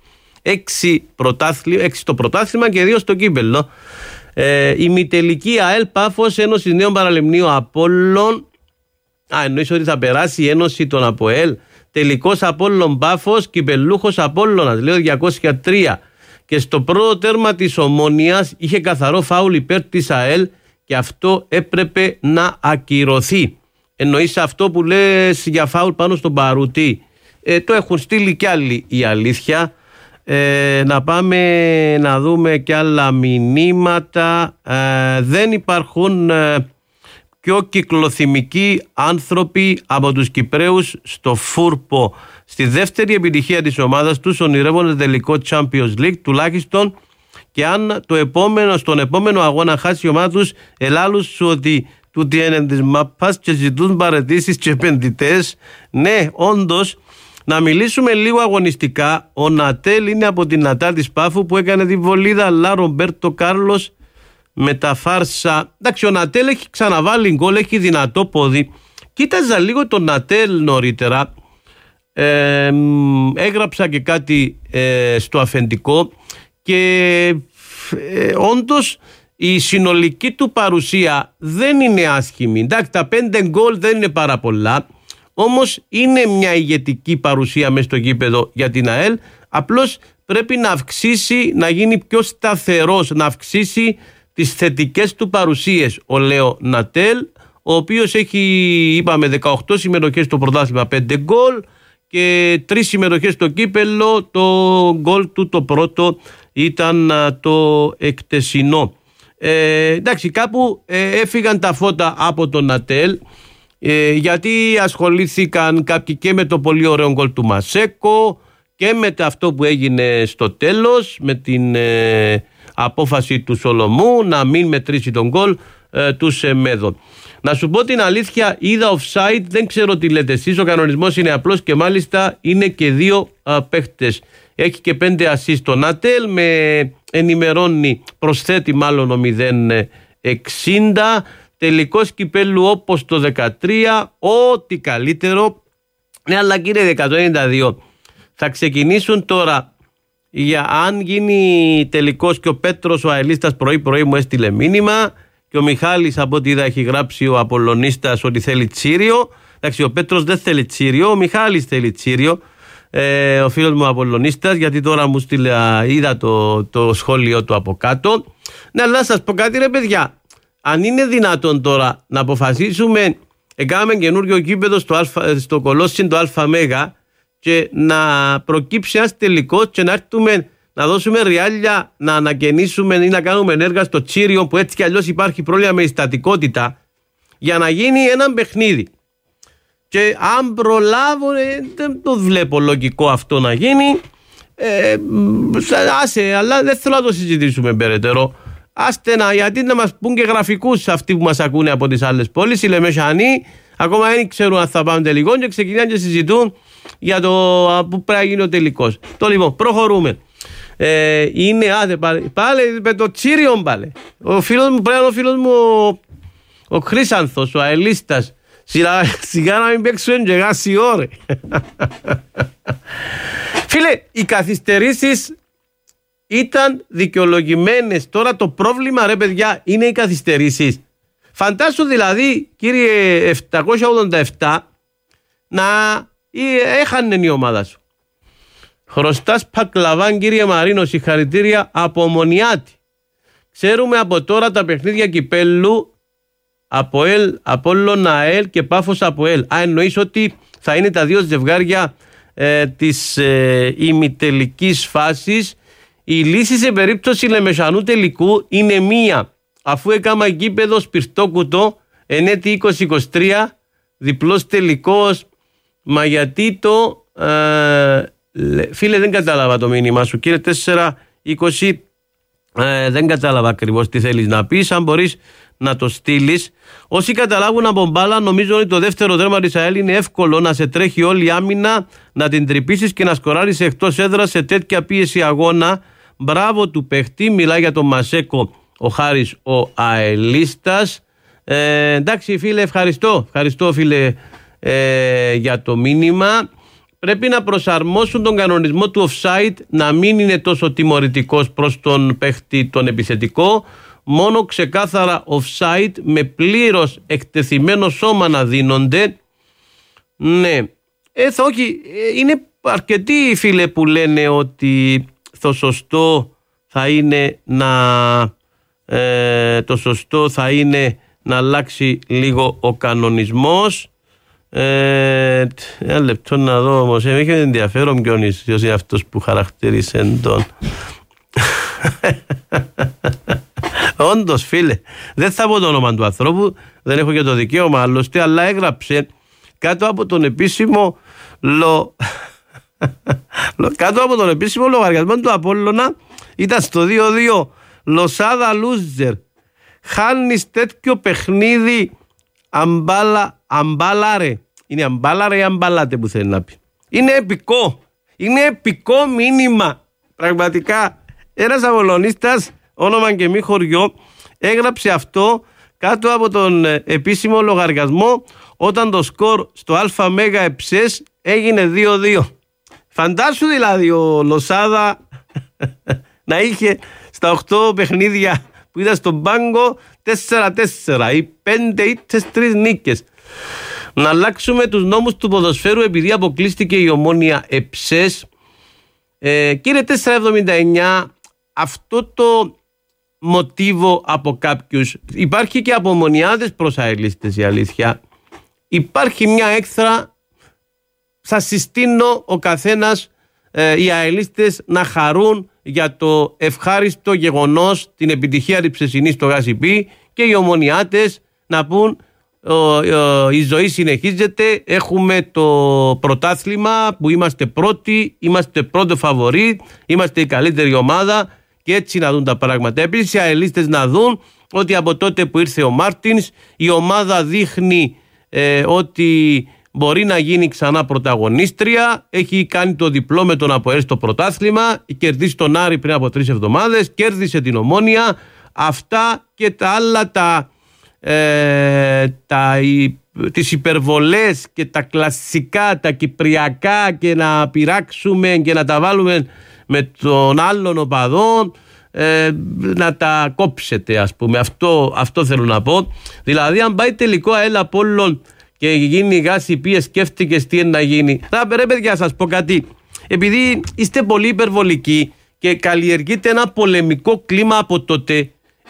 6 το πρωτάθλημα και 2 στο κύπελλο. Ημιτελική ΑΕΛ Πάφος Ένωσης Νέων Παραλιμνίου Απόλλων. Εννοείς ότι θα περάσει η Ένωση των ΑΠΟΕΛ. Τελικός Απόλλων Πάφος, κυπελούχος Απόλλωνας, λέω 203. Και στο πρώτο τέρμα της Ομόνοιας είχε καθαρό φάουλ υπέρ της ΑΕΛ και αυτό έπρεπε να ακυρωθεί. Εννοείς αυτό που λες για φάουλ πάνω στον Παρούτη. Το έχουν στείλει κι άλλοι η αλήθεια. Να πάμε να δούμε κι άλλα μηνύματα. Δεν υπάρχουν πιο κυκλοθυμικοί άνθρωποι από τους Κυπραίους στο φούρπο. Στη δεύτερη επιτυχία της ομάδας τους ονειρεύονται τελικό Champions League, τουλάχιστον και αν στον επόμενο αγώνα χάσει η ομάδα τους, ελάλους σου ότι τούτοι είναι της μάπας και ζητούν παραιτήσεις και επενδυτές. Ναι, όντως, να μιλήσουμε λίγο αγωνιστικά. Ο Νατέλ είναι από την Νατά της Πάφου που έκανε τη βολίδα, αλλά Ρομπέρτο Κάρλος με τα φάρσα. Εντάξει, ο Νατέλ έχει ξαναβάλει γκολ, έχει δυνατό πόδι. Κοίταζα λίγο τον Νατέλ νωρίτερα. Έγραψα και κάτι στο αφεντικό και όντως η συνολική του παρουσία δεν είναι άσχημη. Εντάξει, τα 5 γκολ δεν είναι πάρα πολλά, όμως είναι μια ηγετική παρουσία μες στο γήπεδο για την ΑΕΛ. Απλώς πρέπει να αυξήσει, να γίνει πιο σταθερός, να αυξήσει τις θετικές του παρουσίες ο Λέο Νατέλ, ο οποίος έχει, είπαμε, 18 συμμετοχές στο πρωτάθλημα, 5 γκολ και 3 συμμετοχές στο κύπελλο. Το γκολ του το πρώτο ήταν το εκτεσινό. Εντάξει, κάπου έφυγαν τα φώτα από τον Νατέλ, γιατί ασχολήθηκαν κάποιοι και με το πολύ ωραίο γκολ του Μασέκο και με αυτό που έγινε στο τέλος με την απόφαση του Σολομού να μην μετρήσει τον γκολ του Σεμέδο. Να σου πω την αλήθεια, είδα offside, δεν ξέρω τι λέτε εσείς, ο κανονισμός είναι απλός και μάλιστα είναι και 2 παίχτες. Έχει και 5 assist το Νατέλ, με ενημερώνει, προσθέτει μάλλον ο 0-60. Τελικός κυπέλλου όπως το 13, ό,τι καλύτερο. Ναι, αλλά κύριε 192, θα ξεκινήσουν τώρα, για αν γίνει τελικός, και ο Πέτρος ο αελίστας πρωί μου έστειλε μήνυμα και ο Μιχάλης από ό,τι είδα έχει γράψει ο Απολλωνίστας ότι θέλει Τσίριο. Εντάξει, ο Πέτρος δεν θέλει Τσίριο, ο Μιχάλης θέλει Τσίριο, ο φίλος μου Απολλωνίστας, γιατί τώρα μου στείλε, είδα το σχόλιο του από κάτω. Ναι, αλλά σας πω κάτι ρε παιδιά, αν είναι δυνατόν τώρα να αποφασίσουμε, έκαναμε καινούργιο κήπεδο στο Κολόσσιν το ΑΜ και να προκύψει ένας τελικός και να έρθουμε να δώσουμε ριάλια, να ανακαινήσουμε ή να κάνουμε έργα στο Τσίριο, που έτσι κι αλλιώς υπάρχει πρόβλημα με η στατικότητα. για να γίνει ένα παιχνίδι. Και αν προλάβω, δεν το βλέπω λογικό αυτό να γίνει. Άσε, αλλά δεν θέλω να το συζητήσουμε περαιτέρω. Άστε γιατί να μας πούν και γραφικούς αυτοί που μας ακούνε από τις άλλες πόλεις. Οι Λεμεσανοί ακόμα δεν ξέρουν αν θα πάμε τελικό και ξεκινάνε και συζητούν για το που πρέπει να γίνει ο τελικός. Το λοιπόν, προχωρούμε. Είναι πάλι με το Τσίριον πάλι. Ο φίλος μου, πρέπει ο φίλος μου ο Χρύσανθος, ο αελίστας. Σιγά να μην παίξουν και γάσι ώρε. Φίλε, οι καθυστερήσεις ήταν δικαιολογημένες. Τώρα το πρόβλημα, ρε παιδιά, είναι οι καθυστερήσεις. Φαντάσου δηλαδή, κύριε 787, να έχανε η ομάδα σου. Χρωστάς Πακλαβάν, κύριε Μαρίνο, συγχαρητήρια από Ομονιάτη. Ξέρουμε από τώρα τα παιχνίδια κυπέλλου ΑΠΟΕΛ, Απόλλων ΑΕΛ και Πάφος ΑΠΟΕΛ. Εννοείς ότι θα είναι τα δύο ζευγάρια της ημιτελικής φάσης. Η λύση σε περίπτωση Λεμεσανού τελικού είναι μία. Αφού έκαμα γήπεδο Σπιρτόκουτο εν έτη 2023, διπλός τελικός. Μα γιατί το... φίλε, δεν κατάλαβα το μήνυμα σου. Κύριε 420, δεν κατάλαβα ακριβώς τι θέλεις να πεις. Αν μπορείς να το στείλεις. Όσοι καταλάβουν από μπάλα, νομίζω ότι το δεύτερο τέρμα της ΑΕΛ είναι εύκολο να σε τρέχει όλη η άμυνα, να την τρυπήσεις και να σκοράρεις εκτός έδρας σε τέτοια πίεση αγώνα. Μπράβο του παιχτή, μιλάει για τον Μασέκο ο Χάρης ο αελίστας. Εντάξει φίλε, ευχαριστώ φίλε για το μήνυμα. Πρέπει να προσαρμόσουν τον κανονισμό του offside, να μην είναι τόσο τιμωρητικός προς τον παίχτη τον επιθετικό. Μόνο ξεκάθαρα offside με πλήρως εκτεθειμένο σώμα να δίνονται. Ναι. Όχι, είναι αρκετοί φίλε που λένε ότι το σωστό θα είναι να αλλάξει λίγο ο κανονισμός. Ένα λεπτό να δω όμως. Έχει ενδιαφέρον ποιος είναι αυτός που χαρακτήρισε τον... Όντως φίλε, δεν θα πω το όνομα του ανθρώπου, δεν έχω και το δικαίωμα άλλωστε, αλλά έγραψε κάτω από τον επίσημο λογαριασμό του Απόλλωνα, ήταν στο 2-2, Λοσάδα Λούζερ. Χάνεις τέτοιο παιχνίδι, αμπάλαρε. Είναι αμπάλαρε ή αμπαλάτε που θέλει να πει. Είναι επικό μήνυμα. Πραγματικά ένας Αβολονίστας, όνομα και μη χωριό, έγραψε αυτό κάτω από τον επίσημο λογαριασμό όταν το σκορ στο ΑΜ Εψές έγινε 2-2. Φαντάσου δηλαδή ο Λοσάδα να είχε στα 8 παιχνίδια που ήταν στον πάγκο 4-4 ή 5 ήττες 3 νίκες. Να αλλάξουμε τους νόμους του ποδοσφαίρου επειδή αποκλείστηκε η Ομόνοια Εψές. Κύριε 479, αυτό το μοτίβο από κάποιους υπάρχει και από ομονιάδες προς αελίστες, η αλήθεια. Υπάρχει μια έκθρα, θα συστήνω ο καθένας οι αελίστες να χαρούν για το ευχάριστο γεγονός, την επιτυχία της ψεσινής στο Γασιπί, και οι ομονιάτες να πούν η ζωή συνεχίζεται, έχουμε το πρωτάθλημα που είμαστε πρώτοι, είμαστε πρώτο φαβορί, είμαστε η καλύτερη ομάδα, και έτσι να δουν τα πράγματα. Επίσης οι αελίστες να δουν ότι από τότε που ήρθε ο Μάρτινς η ομάδα δείχνει ότι μπορεί να γίνει ξανά πρωταγωνίστρια. Έχει κάνει το διπλό με τον ΑΠΟΕΛ στο πρωτάθλημα, κερδίσει τον Άρη πριν από 3 εβδομάδες, κέρδισε την Ομόνοια. Αυτά και τα άλλα τις υπερβολές και τα κλασικά, τα κυπριακά, και να πειράξουμε και να τα βάλουμε με τον άλλον οπαδό, να τα κόψετε, ας πούμε. Αυτό θέλω να πω. Δηλαδή αν πάει τελικό ΑΕΛ Απόλλων και γίνει γάση πίες, σκέφτηκες τι είναι να γίνει. Ρε παιδιά, σας πω κάτι. Επειδή είστε πολύ υπερβολικοί και καλλιεργείτε ένα πολεμικό κλίμα από τότε,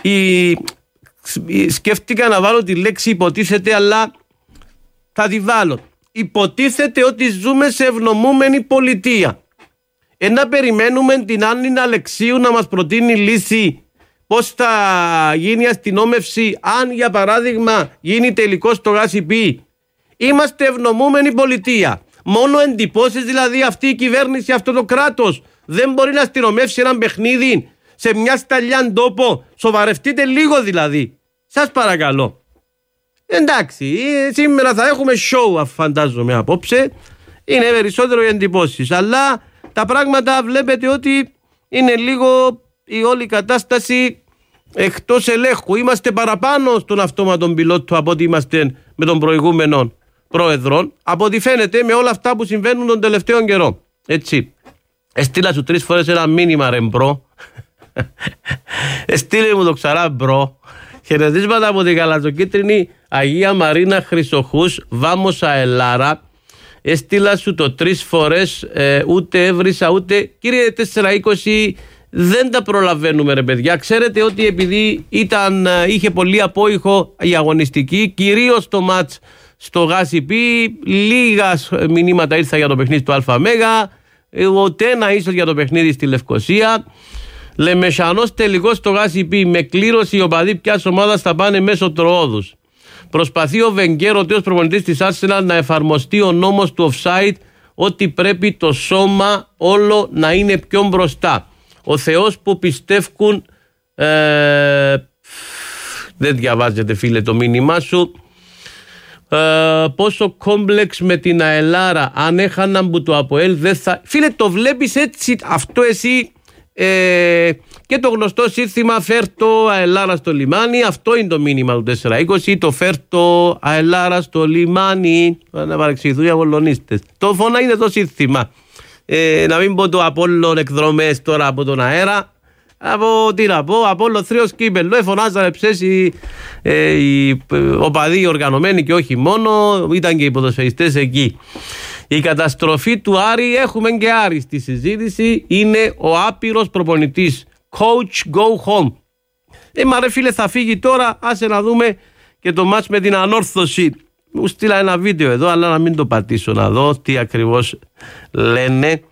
σκέφτηκα να βάλω τη λέξη υποτίθεται, αλλά θα τη βάλω. Υποτίθεται ότι ζούμε σε ευνομούμενη πολιτεία. Να περιμένουμε την Άννη Αλεξίου να μας προτείνει λύση πώς θα γίνει η αστυνόμευση αν για παράδειγμα γίνει τελικό στο ΓΑΣΥΠΗ. Είμαστε ευνομούμενη πολιτεία. Μόνο εντυπώσεις δηλαδή αυτή η κυβέρνηση, αυτό το κράτος δεν μπορεί να αστυνομεύσει έναν παιχνίδι σε μια σταλιάν τόπο. Σοβαρευτείτε λίγο δηλαδή. Σας παρακαλώ. Εντάξει, σήμερα θα έχουμε show φαντάζομαι απόψε. Είναι περισσότερο οι εντυπώσεις. Αλλά τα πράγματα βλέπετε ότι είναι λίγο η όλη κατάσταση εκτός ελέγχου. Είμαστε παραπάνω στον αυτόματον πιλότο από ότι είμαστε με τον προηγούμενο πρόεδρο. Από ό,τι φαίνεται με όλα αυτά που συμβαίνουν τον τελευταίο καιρό. Έτσι. Έστειλα σου 3 φορές ένα μήνυμα ρε μπρο. Έστειλε μου το ξαρά μπρο. Χαιρετίσματα από την Καλατζοκίτρινη Αγία Μαρίνα Χρυσοχούς Βάμοσα Ελάρα. Έστειλα σου το 3 φορές, ούτε έβρισα ούτε. Κύριε 420, δεν τα προλαβαίνουμε ρε παιδιά. Ξέρετε ότι επειδή είχε πολύ απόϊχο η αγωνιστική, κυρίως το μάτς στο ΓΑΣΥΠΗ, λίγα μηνύματα ήρθα για το παιχνίδι του ΑΜ, ούτε ένα ίσως για το παιχνίδι στη Λευκοσία. Λεμεσανός τελικός στο ΓΑΣΥΠΗ με κλήρωση οι οπαδοί ποιας ομάδας θα πάνε μέσω τροόδους. Προσπαθεί ο Βενγκέρ, ο τέος προπονητής της Arsenal, να εφαρμοστεί ο νόμος του offside, ότι πρέπει το σώμα όλο να είναι πιο μπροστά. Ο Θεός που πιστεύουν... δεν διαβάζετε φίλε το μήνυμά σου. Πόσο κόμπλεξ με την Αελάρα, αν έχαναν που το ΑΠΟΕΛ δεν θα... Φίλε, το βλέπεις έτσι αυτό εσύ... και το γνωστό σύνθημα φέρ το αελάρα στο λιμάνι. Αυτό είναι το μήνυμα του 420. Το φέρ το αελάρα στο λιμάνι. Να παρεξηγηθούν οι αγωνιστές. Το φωνά είναι το σύνθημα. Να μην πω το Απόλλων εκδρομές τώρα από τον αέρα. Από τι να πω, Απόλλων θρύος κύπελλο. Φωνάζανε ψες οι οπαδοί οργανωμένοι και όχι μόνο. Ήταν και οι ποδοσφαιριστές εκεί. Η καταστροφή του Άρη, έχουμε και Άρη στη συζήτηση, είναι ο άπειρος προπονητής. Coach go home. Μα ρε φίλε, θα φύγει τώρα, άσε να δούμε και το μάτς με την Ανόρθωση. Μου στείλα ένα βίντεο εδώ, αλλά να μην το πατήσω να δω τι ακριβώς λένε.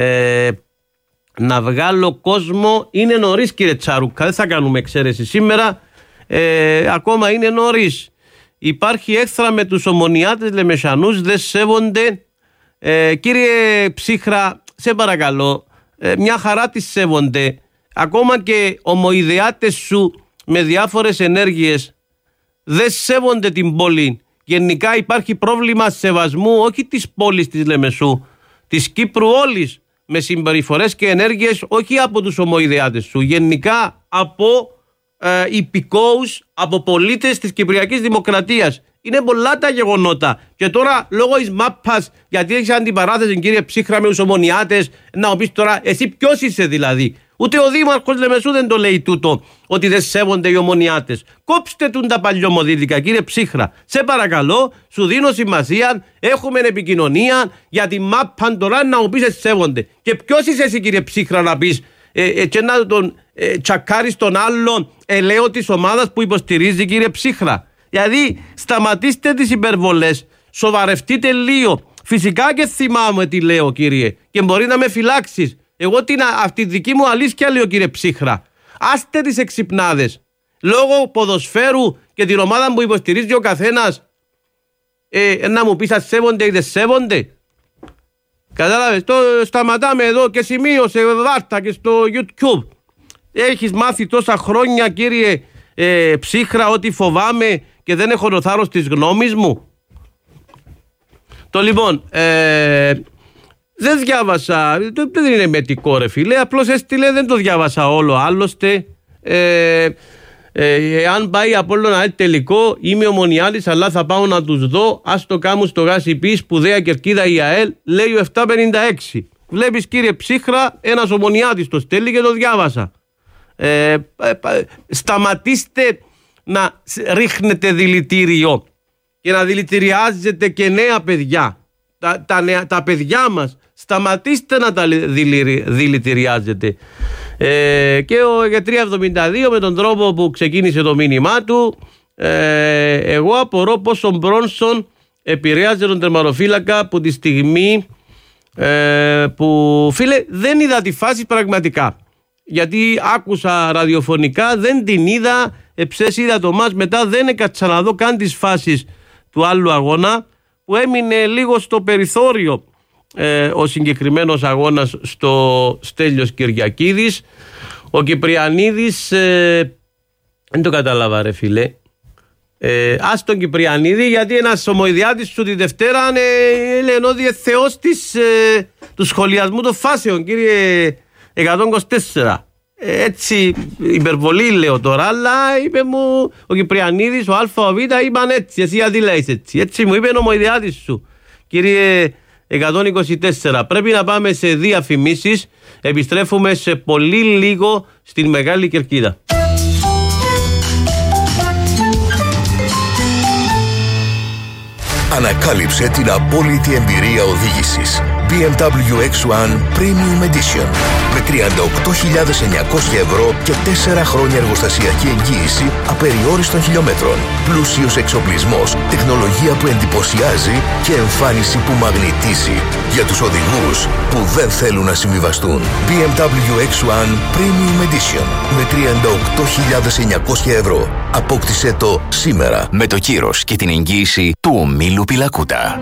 Να βγάλω κόσμο, είναι νωρίς κύριε Τσαρούκα, δεν θα κάνουμε εξαίρεση σήμερα, ακόμα είναι νωρίς. Υπάρχει έχθρα με τους ομονιάτες Λεμεσανούς, δεν σέβονται. Κύριε Ψύχρα, σε παρακαλώ, μια χαρά τις σέβονται. Ακόμα και ομοειδεάτες σου με διάφορες ενέργειες δεν σέβονται την πόλη. Γενικά υπάρχει πρόβλημα σεβασμού όχι της πόλης της Λεμεσού, της Κύπρου όλης, με συμπεριφορές και ενέργειες όχι από τους ομοειδεάτες σου, γενικά από υπηκόους, από πολίτες της Κυπριακής Δημοκρατίας. Είναι πολλά τα γεγονότα. Και τώρα λόγω της μάπας, γιατί έχεις αντιπαράθεση κύριε Ψύχρα με τους ομονιάτες, να μου πεις τώρα εσύ ποιος είσαι δηλαδή. Ούτε ο Δήμαρχος Λεμεσού δεν το λέει τούτο, ότι δεν σέβονται οι ομονιάτες. Κόψτε τούν τα παλιωμοδίτικα κύριε Ψύχρα. Σε παρακαλώ, σου δίνω σημασία, έχουμε επικοινωνία για τη μάπα τώρα να μου πεις σέβονται. Και ποιος είσαι εσύ κύριε Ψύχρα να πεις και να τον τσακάρεις τον άλλον ελαίο της ομάδας που υποστηρίζει κύριε Ψύχρα. Δηλαδή σταματήστε τις υπερβολές, σοβαρευτείτε λίγο. Φυσικά και θυμάμαι τι λέω κύριε και μπορεί να με φυλάξεις. Εγώ αυτή τη δική μου αλήθεια λέω κύριε Ψύχρα. Άστε τις εξυπνάδες. Λόγω ποδοσφαίρου και την ομάδα που υποστηρίζει ο καθένας να μου πεις αν σέβονται ή δεν σέβονται. Κατάλαβες, σταματάμε εδώ και σημείωσε βάρτα και στο YouTube. Έχεις μάθει τόσα χρόνια κύριε Ψύχρα ότι φοβάμαι και δεν έχω το θάρρος της γνώμης μου. Το λοιπόν, δεν διάβασα, δεν είναι μετικό ρε φίλε, απλώς έστειλε, δεν το διάβασα όλο άλλωστε. Αν πάει Απόλλων ΑΕΛ τελικό, είμαι ομονιάτης, αλλά θα πάω να τους δω. Ας το κάνουν στο ΓΑΣΥΠΗ, σπουδαία κερκίδα η ΑΕΛ, λέει ο 756. Βλέπεις κύριε Ψύχρα, ένας ομονιάτης το στέλνει και το διάβασα. Σταματήστε να ρίχνετε δηλητήριο και να δηλητηριάζετε και νέα παιδιά. Τα παιδιά μας, σταματήστε να τα δηλητηριάζετε. Και ο 372 με τον τρόπο που ξεκίνησε το μήνυμά του, εγώ απορώ πως ο Μπρόνσον επηρέαζε τον τερματοφύλακα που τη στιγμή που φίλε δεν είδα τη φάση πραγματικά. γιατί άκουσα ραδιοφωνικά, δεν την είδα, είδα το μάτς, μετά δεν έκατσα να δω καν τις φάσεις του άλλου αγώνα, που έμεινε λίγο στο περιθώριο ο συγκεκριμένος αγώνας στο Στέλιος Κυριακίδης. Ο Κυπριανίδης δεν το κατάλαβα ρε φίλε. Ας τον Κυπριανίδη, γιατί ένας ομοειδιάτης σου τη Δευτέρα λένε ότι είναι θεός του σχολιασμού των φάσεων, κύριε 124. Έτσι υπερβολή λέω τώρα, αλλά είπε μου ο Κυπριανίδης, ο Α, ο Β είπαν έτσι, εσύ γιατί λέεις έτσι. Έτσι μου είπε ο ομοειδιάτης σου, κύριε 124. Πρέπει να πάμε σε διαφημίσεις. Επιστρέφουμε σε πολύ λίγο στην Μεγάλη Κερκίδα. Ανακάλυψε την απόλυτη εμπειρία οδήγησης. BMW X1 Premium Edition με 38.900 ευρώ και 4 χρόνια εργοστασιακή εγγύηση απεριόριστων χιλιόμετρων. Πλούσιος εξοπλισμός, τεχνολογία που εντυπωσιάζει και εμφάνιση που μαγνητίζει. Για τους οδηγούς που δεν θέλουν να συμβιβαστούν. BMW X1 Premium Edition με 38.900 ευρώ. Απόκτησε το σήμερα. Με το κύρος και την εγγύηση του ομίλου Πιλακούτα.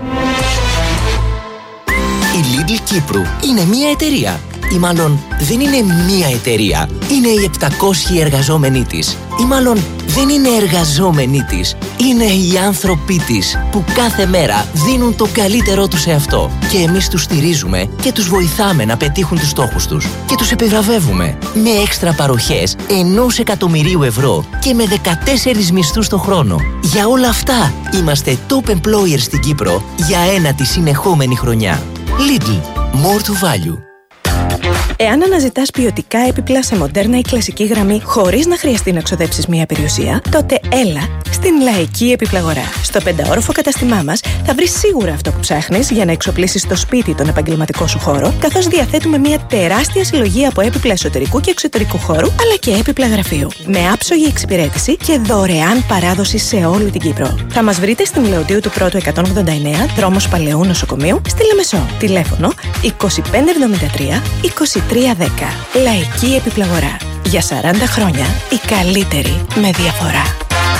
Η Lidl Κύπρου είναι μια εταιρεία. Ή μάλλον δεν είναι μια εταιρεία. Είναι οι 700 εργαζόμενοι της. Ή μάλλον δεν είναι εργαζόμενοι της. Είναι οι άνθρωποι της που κάθε μέρα δίνουν το καλύτερό τους σε αυτό. Και εμείς τους στηρίζουμε και τους βοηθάμε να πετύχουν τους στόχους τους. Και τους επιβραβεύουμε με έξτρα παροχές 1 εκατομμυρίου ευρώ και με 14 μισθούς το χρόνο. Για όλα αυτά είμαστε top employer στην Κύπρο για 1η συνεχόμενη χρονιά. Lidl. More to value. Εάν αναζητάς ποιοτικά έπιπλα σε μοντέρνα ή κλασική γραμμή χωρίς να χρειαστεί να ξοδέψεις μία περιουσία, τότε έλα στην Λαϊκή Επιπλαγορά. Στο 5όροφο καταστημά μας θα βρεις σίγουρα αυτό που ψάχνεις για να εξοπλίσεις στο σπίτι τον επαγγελματικό σου χώρο, καθώς διαθέτουμε μία τεράστια συλλογή από έπιπλα εσωτερικού και εξωτερικού χώρου, αλλά και έπιπλα γραφείου. Με άψογη εξυπηρέτηση και δωρεάν παράδοση σε όλη την Κύπρο. Θα μας βρείτε στην Λεωτίου του Πρώτου 189, δρόμος Παλαιού Νοσοκομείου, στη Λεμεσό. Τηλέφωνο 2573 2310. Λαϊκή Επιπλαγορά. Για 40 χρόνια η καλύτερη με διαφορά.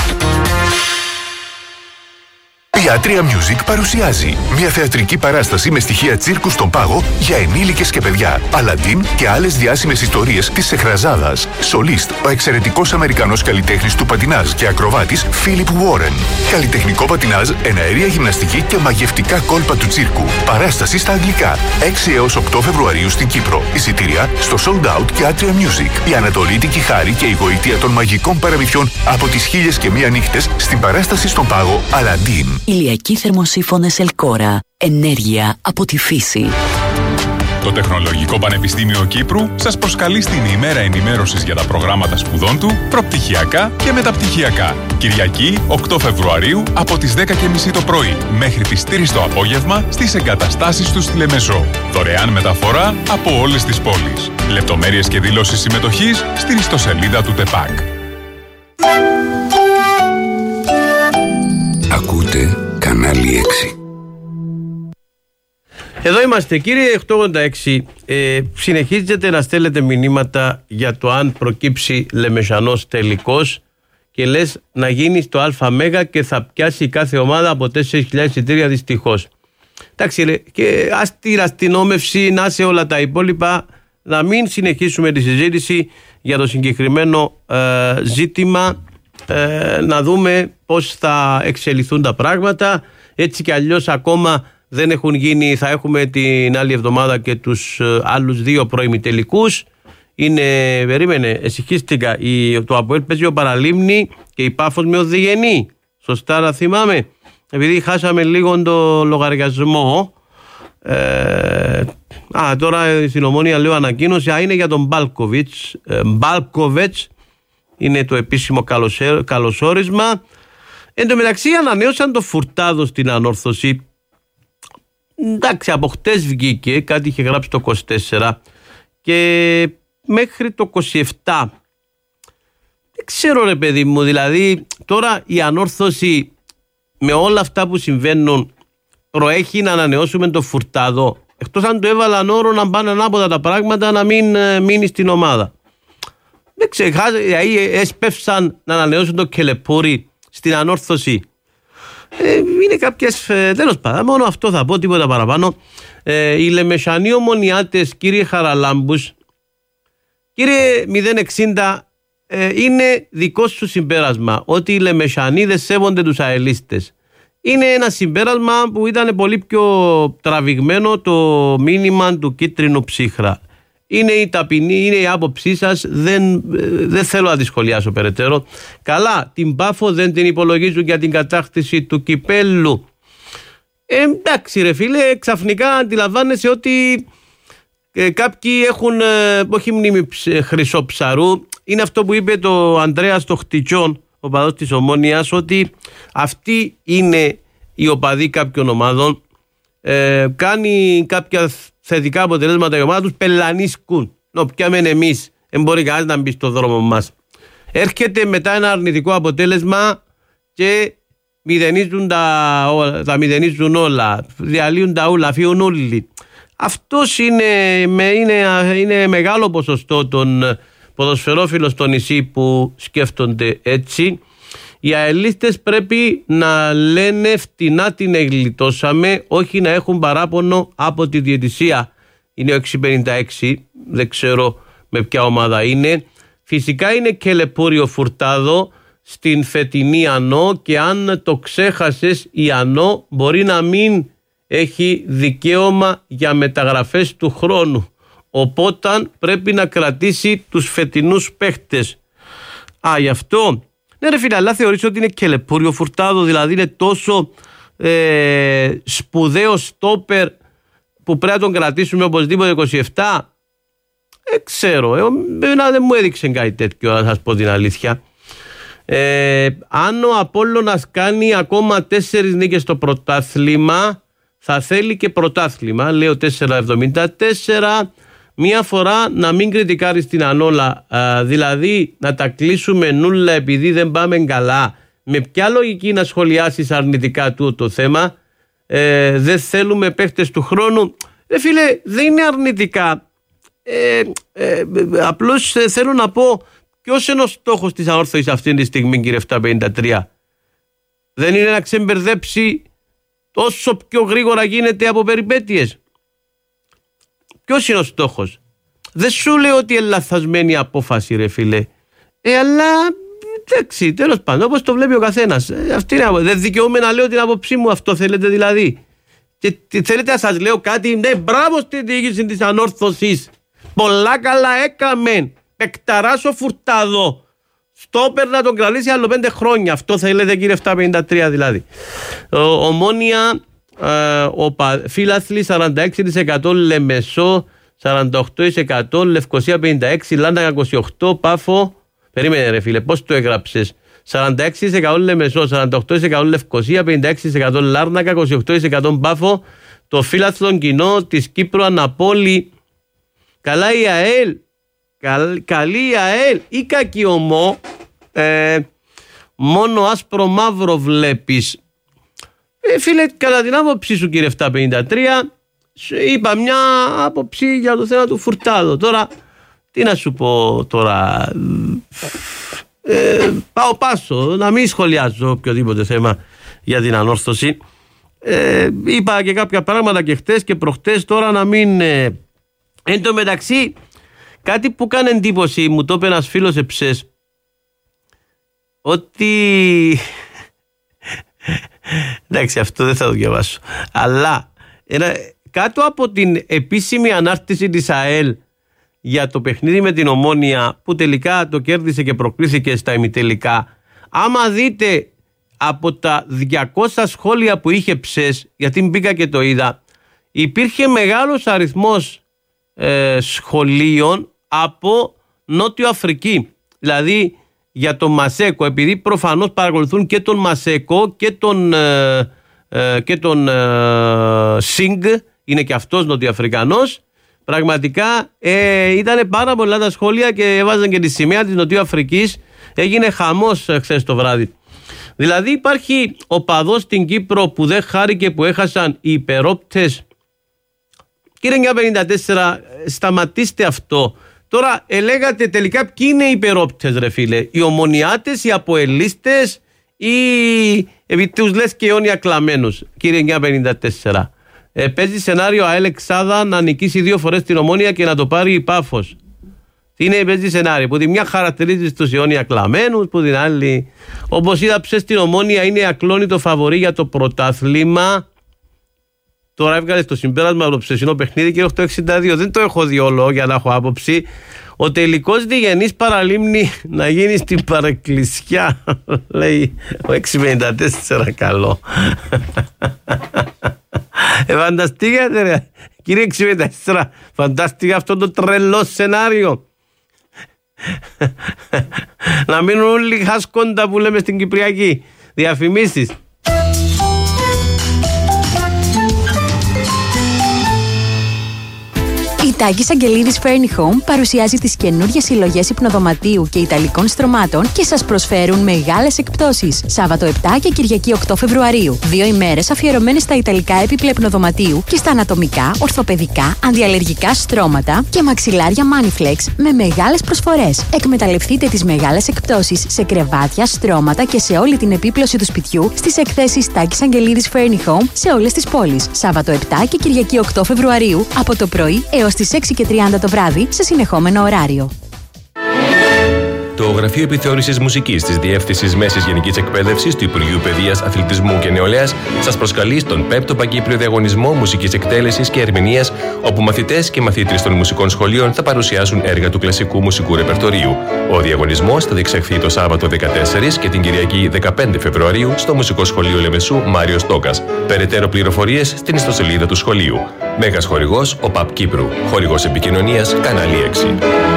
Η Atria Music παρουσιάζει μια θεατρική παράσταση με στοιχεία τσίρκου στον πάγο για ενήλικες και παιδιά. Αλαντίν και άλλες διάσημες ιστορίες της Σεχραζάδας. Σολίστ, ο εξαιρετικός Αμερικανός καλλιτέχνης του πατινάζ και ακροβάτης Φίλιπ Βόρεν. Καλλιτεχνικό πατινάζ, εναέρια γυμναστική και μαγευτικά κόλπα του τσίρκου. Παράσταση στα αγγλικά. 6 έως 8 Φεβρουαρίου στην Κύπρο. Εισιτήρια στο Sold Out και Atria Music. Η ανατολίτικη χάρη και η γοητεία των μαγικών παραμυθιών από τις 1001 νύχτες στην παράσταση στον πάγο Αλαντίν. Ηλιακοί θερμοσύφωνες Ελκόρα. Ενέργεια από τη φύση. Το Τεχνολογικό Πανεπιστήμιο Κύπρου σας προσκαλεί στην ημέρα ενημέρωσης για τα προγράμματα σπουδών του, προπτυχιακά και μεταπτυχιακά. Κυριακή, 8 Φεβρουαρίου, από τις 10:30 το πρωί μέχρι τις 3 το απόγευμα στις εγκαταστάσεις του στη Λεμεσό. Δωρεάν μεταφορά από όλες τις πόλεις. Λεπτομέρειες και δηλώσεις συμμετοχής στην ιστοσελίδα του ΤΕΠΑΚ. Ακούτε κανάλι 6. Εδώ είμαστε κύριε 886. Συνεχίζετε να στέλνετε μηνύματα για το αν προκύψει Λεμεσανός τελικός και λες να γίνει στο ΑΜΕΓΑ και θα πιάσει κάθε ομάδα από 4.000 εισιτήρια δυστυχώς. Εντάξει και ας την αστυνόμευση, να σε όλα τα υπόλοιπα, να μην συνεχίσουμε τη συζήτηση για το συγκεκριμένο ζήτημα, να δούμε πώς θα εξελιχθούν τα πράγματα. Έτσι κι αλλιώς ακόμα δεν έχουν γίνει, θα έχουμε την άλλη εβδομάδα και τους άλλους 2 προημιτελικούς. Περίμενε, εσυχίστηκα, το ΑΠΟΕΛ παίζει ο Παραλίμνη και η Πάφος με ο Διγενή. Σωστά να θυμάμαι, επειδή χάσαμε λίγο το λογαριασμό. Τώρα στην Ομόνια λέω ανακοίνωση, είναι για τον Μπάλκοβετς, είναι το επίσημο καλωσόρισμα. Εν τω μεταξύ ανανέωσαν το Φουρτάδο στην ανόρθωση. Εντάξει, από χτες βγήκε, κάτι είχε γράψει το 24 και μέχρι το 27. Δεν ξέρω ρε παιδί μου, δηλαδή τώρα η ανόρθωση με όλα αυτά που συμβαίνουν προέχει να ανανεώσουμε το Φουρτάδο. Εκτός αν του έβαλαν όρο να πάνε ανάποδα τα πράγματα, να μην μείνει στην ομάδα. Δεν ξεχάσει, έσπευσαν να ανανεώσουν το Κελεπούρι στην ανόρθωση. Είναι κάποιες, τέλος πάντων, μόνο αυτό θα πω, τίποτα παραπάνω. Οι Λεμεσανοί ομονιάτες, κύριε Χαραλάμπους, κύριε 060, είναι δικό σου συμπέρασμα ότι οι Λεμεσανοί δεν σέβονται τους αελίστες. Είναι ένα συμπέρασμα που ήταν πολύ πιο τραβηγμένο το μήνυμα του κίτρινου ψύχρα. Είναι η ταπεινή, είναι η άποψή σας, δεν θέλω να τη σχολιάσω περαιτέρω. Καλά, την Πάφο δεν την υπολογίζουν για την κατάκτηση του κυπέλλου. Εντάξει ρε φίλε, ξαφνικά αντιλαμβάνεσαι ότι κάποιοι έχουν όχι μνήμη χρυσοψαρού. Είναι αυτό που είπε το Ανδρέας το Χτιτζόν, ο παδός της Ομόνοιας, ότι αυτή είναι η οπαδή κάποιων ομάδων. Κάνει κάποια θετικά αποτελέσματα η ομάδα τους, πελανίσκουν. Πιάμε εμείς, δεν μπορεί κανένας να μπει στο δρόμο μας. Έρχεται μετά ένα αρνητικό αποτέλεσμα και μηδενίζουν όλα, διαλύουν τα όλα, φύγουν όλοι. Αυτός είναι μεγάλο ποσοστό των ποδοσφαιρόφιλων στο νησί που σκέφτονται έτσι. Οι αελίστες πρέπει να λένε φτηνά την εγλιτώσαμε, όχι να έχουν παράπονο από τη διαιτησία. Είναι ο 656, δεν ξέρω με ποια ομάδα είναι. Φυσικά είναι Κελεπούρι Φουρτάδο στην φετινή Ανώ, και αν το ξέχασες, η Ανώ μπορεί να μην έχει δικαίωμα για μεταγραφές του χρόνου. Οπότε πρέπει να κρατήσει τους φετινούς παίχτες. Γι' αυτό. Ναι ρε φίλε, αλλά θεωρείς ότι είναι Κελεπούρι Φουρτάδο, δηλαδή είναι τόσο σπουδαίο στόπερ που πρέπει να τον κρατήσουμε οπωσδήποτε 27? Δεν ξέρω, δεν μου έδειξε κάτι τέτοιο, να σας πω την αλήθεια. Αν ο Απόλλωνας κάνει ακόμα 4 νίκες στο πρωτάθλημα, θα θέλει και πρωτάθλημα, λέω 4,74. Μία φορά να μην κριτικάρεις την Ανόλα, δηλαδή να τα κλείσουμε νουλα επειδή δεν πάμε καλά. Με ποια λογική να σχολιάσεις αρνητικά το θέμα? Δεν θέλουμε παίχτες του χρόνου. Φίλε, δεν είναι αρνητικά. Απλώς θέλω να πω, ποιος είναι ο στόχος της ανόρθωσης αυτή τη στιγμή, κύριε 753? Δεν είναι να ξεμπερδέψει όσο πιο γρήγορα γίνεται από περιπέτειες? Ποιος είναι ο στόχος? Δεν σου λέω ότι είναι λαθασμένη απόφαση ρε φίλε, αλλά εντάξει, τέλος πάντων, όπως το βλέπει ο καθένας. Δεν δικαιούμαι να λέω την άποψή μου, αυτό θέλετε δηλαδή? Και θέλετε να σας λέω κάτι? Ναι, μπράβο στην διοίκηση της ανόρθωσης, πολλά καλά έκαμε, παικταράς ο Φουρτάδο, στόπερ να τον κρατήσει άλλο 5 χρόνια. Αυτό θέλετε κύριε 753 δηλαδή? Ομόνια, Φίλαθλοι 46%, Λεμεσό 48%, Λευκοσία 56%, Λάρνακα 28%, Πάφο, περίμενε ρε φίλε, πώς το έγραψες? 46% Λεμεσό, 48% Λευκοσία, 56% Λάρνακα, 28% Πάφο. Το φίλαθλον κοινό της Κύπρου Αναπόλη. Καλά η ΑΕΛ, καλή η ΑΕΛ ή κακή ομό? Μόνο άσπρο μαύρο βλέπεις. Φίλε, κατά την άποψή σου κύριε 753, είπα μια άποψη για το θέμα του Φουρτάδο. Τώρα, τι να σου πω τώρα? Πάω πάσο, να μην σχολιάζω οποιοδήποτε θέμα για την ανόρθωση. Είπα και κάποια πράγματα και χτες και προχτές, τώρα να μην... Εν τω μεταξύ, κάτι που κάνει εντύπωση, μου το είπε ένας φίλος εψές, ότι... Εντάξει, αυτό δεν θα το διαβάσω. Αλλά κάτω από την επίσημη ανάρτηση της ΑΕΛ για το παιχνίδι με την Ομόνια, που τελικά το κέρδισε και προκλήθηκε στα ημιτελικά, άμα δείτε από τα 200 σχόλια που είχε ψες, γιατί μπήκα και το είδα, υπήρχε μεγάλος αριθμός σχολείων από Νότιο Αφρική. Δηλαδή για τον Μασέκο, επειδή προφανώς παρακολουθούν και τον Μασέκο και τον Σινγκ, είναι και αυτός Νοτιοαφρικανός. Πραγματικά ήταν πάρα πολλά τα σχόλια και έβαζαν και τη σημαία της Νοτιοαφρικής. Έγινε χαμός χθες το βράδυ. Δηλαδή υπάρχει οπαδός στην Κύπρο που δεν χάρηκε που έχασαν οι υπερόπτες. Κύριε 954, σταματήστε αυτό. Τώρα λέγατε τελικά ποιοι είναι οι υπερόπτες, ρε φίλε. Οι ομονιάτες, οι αποελίστες ή επειδή τους λες και αιώνια κλαμμένους, κύριε 954. Παίζει σενάριο ΑΕΛ Εξάδα να νικήσει 2 φορές την Ομόνια και να το πάρει η Πάφος. Είναι παίζει σενάριο που τη μια χαρακτηρίζει στους αιώνια κλαμμένους, που την άλλη, όπως είδα ψες στην Ομόνια, είναι ακλόνητο φαβορί για το πρωτάθλημα. Τώρα έβγαλε στο συμπέρασμα από το ψεσινό παιχνίδι και 8-62. Δεν το έχω δει όλο για να έχω άποψη. Ο τελικός διγενής παραλίμνη να γίνει στην Παρεκκλησιά, λέει ο 654, καλό. Φανταστήκατε, ρε κύριε 654, φαντάστηκε αυτό το τρελό σενάριο. Να μείνουν όλοι χάσκοντα που λέμε στην Κυπριακή. Διαφημίσεις. Η Τάκης Αγγελίδης Furni Home παρουσιάζει τις καινούργιες συλλογές υπνοδωματίου και ιταλικών στρωμάτων και σας προσφέρουν μεγάλες εκπτώσεις. Σάββατο 7 και Κυριακή 8 Φεβρουαρίου. 2 ημέρες αφιερωμένες στα ιταλικά έπιπλα υπνοδωματίου και στα ανατομικά, ορθοπαιδικά, αντιαλλεργικά στρώματα και μαξιλάρια Maniflex με μεγάλες προσφορές. Εκμεταλλευτείτε τις μεγάλες εκπτώσεις σε κρεβάτια, στρώματα και σε όλη την επίπλωση του σπιτιού στις εκθέσεις Τάκης Αγγελίδης Furni Home σε όλες τις πόλεις. Σάββατο 7 και Κυριακή 8 Φεβρουαρίου από το πρωί έως στις 6:30 το βράδυ σε συνεχόμενο ωράριο. Το Γραφείο Επιθεώρησης Μουσικής της Διεύθυνσης Μέσης Γενικής Εκπαίδευσης του Υπουργείου Παιδείας, Αθλητισμού και Νεολαίας σας προσκαλεί στον 5ο Παγκύπριο Διαγωνισμό Μουσικής Εκτέλεσης και Ερμηνείας, όπου μαθητές και μαθήτριες των μουσικών σχολείων θα παρουσιάσουν έργα του κλασικού μουσικού ρεπερτορίου. Ο διαγωνισμός θα διεξαχθεί το Σάββατο 14 και την Κυριακή 15 Φεβρουαρίου στο Μουσικό Σχολείο Λεμεσού Μάριος Τόκας. Περαιτέρω πληροφορίες στην ιστοσελίδα του σχολείου. Μέγας χορηγός ο ΠΑΠ Κύπρου. Χορηγός επικοινωνίας Κανάλι 6.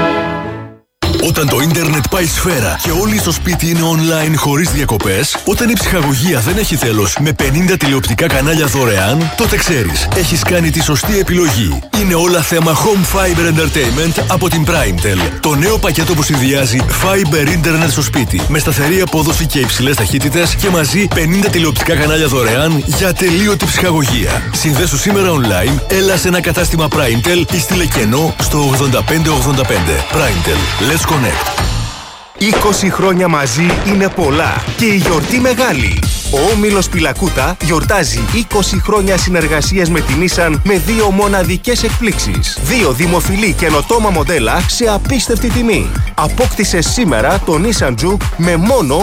Όταν το ίντερνετ πάει σφαίρα και όλοι στο σπίτι είναι online χωρίς διακοπές, όταν η ψυχαγωγία δεν έχει τέλος με 50 τηλεοπτικά κανάλια δωρεάν, τότε ξέρεις, έχεις κάνει τη σωστή επιλογή. Είναι όλα θέμα Home Fiber Entertainment από την Primetel. Το νέο πακέτο που συνδυάζει Fiber Internet στο σπίτι με σταθερή απόδοση και υψηλές ταχύτητες και μαζί 50 τηλεοπτικά κανάλια δωρεάν για τελείωτη ψυχαγωγία. Συνδέσου σήμερα online, έλα σε ένα κατάστημα Primetel ή στείλε κενό στο 8585. Primetel. Let's connect. 20 χρόνια μαζί είναι πολλά και η γιορτή μεγάλη. Ο Όμιλος Πιλακούτα γιορτάζει 20 χρόνια συνεργασίας με την Nissan με 2 μοναδικές εκπλήξεις. 2 δημοφιλή καινοτόμα μοντέλα σε απίστευτη τιμή. Απόκτησε σήμερα το Nissan Juke με μόνο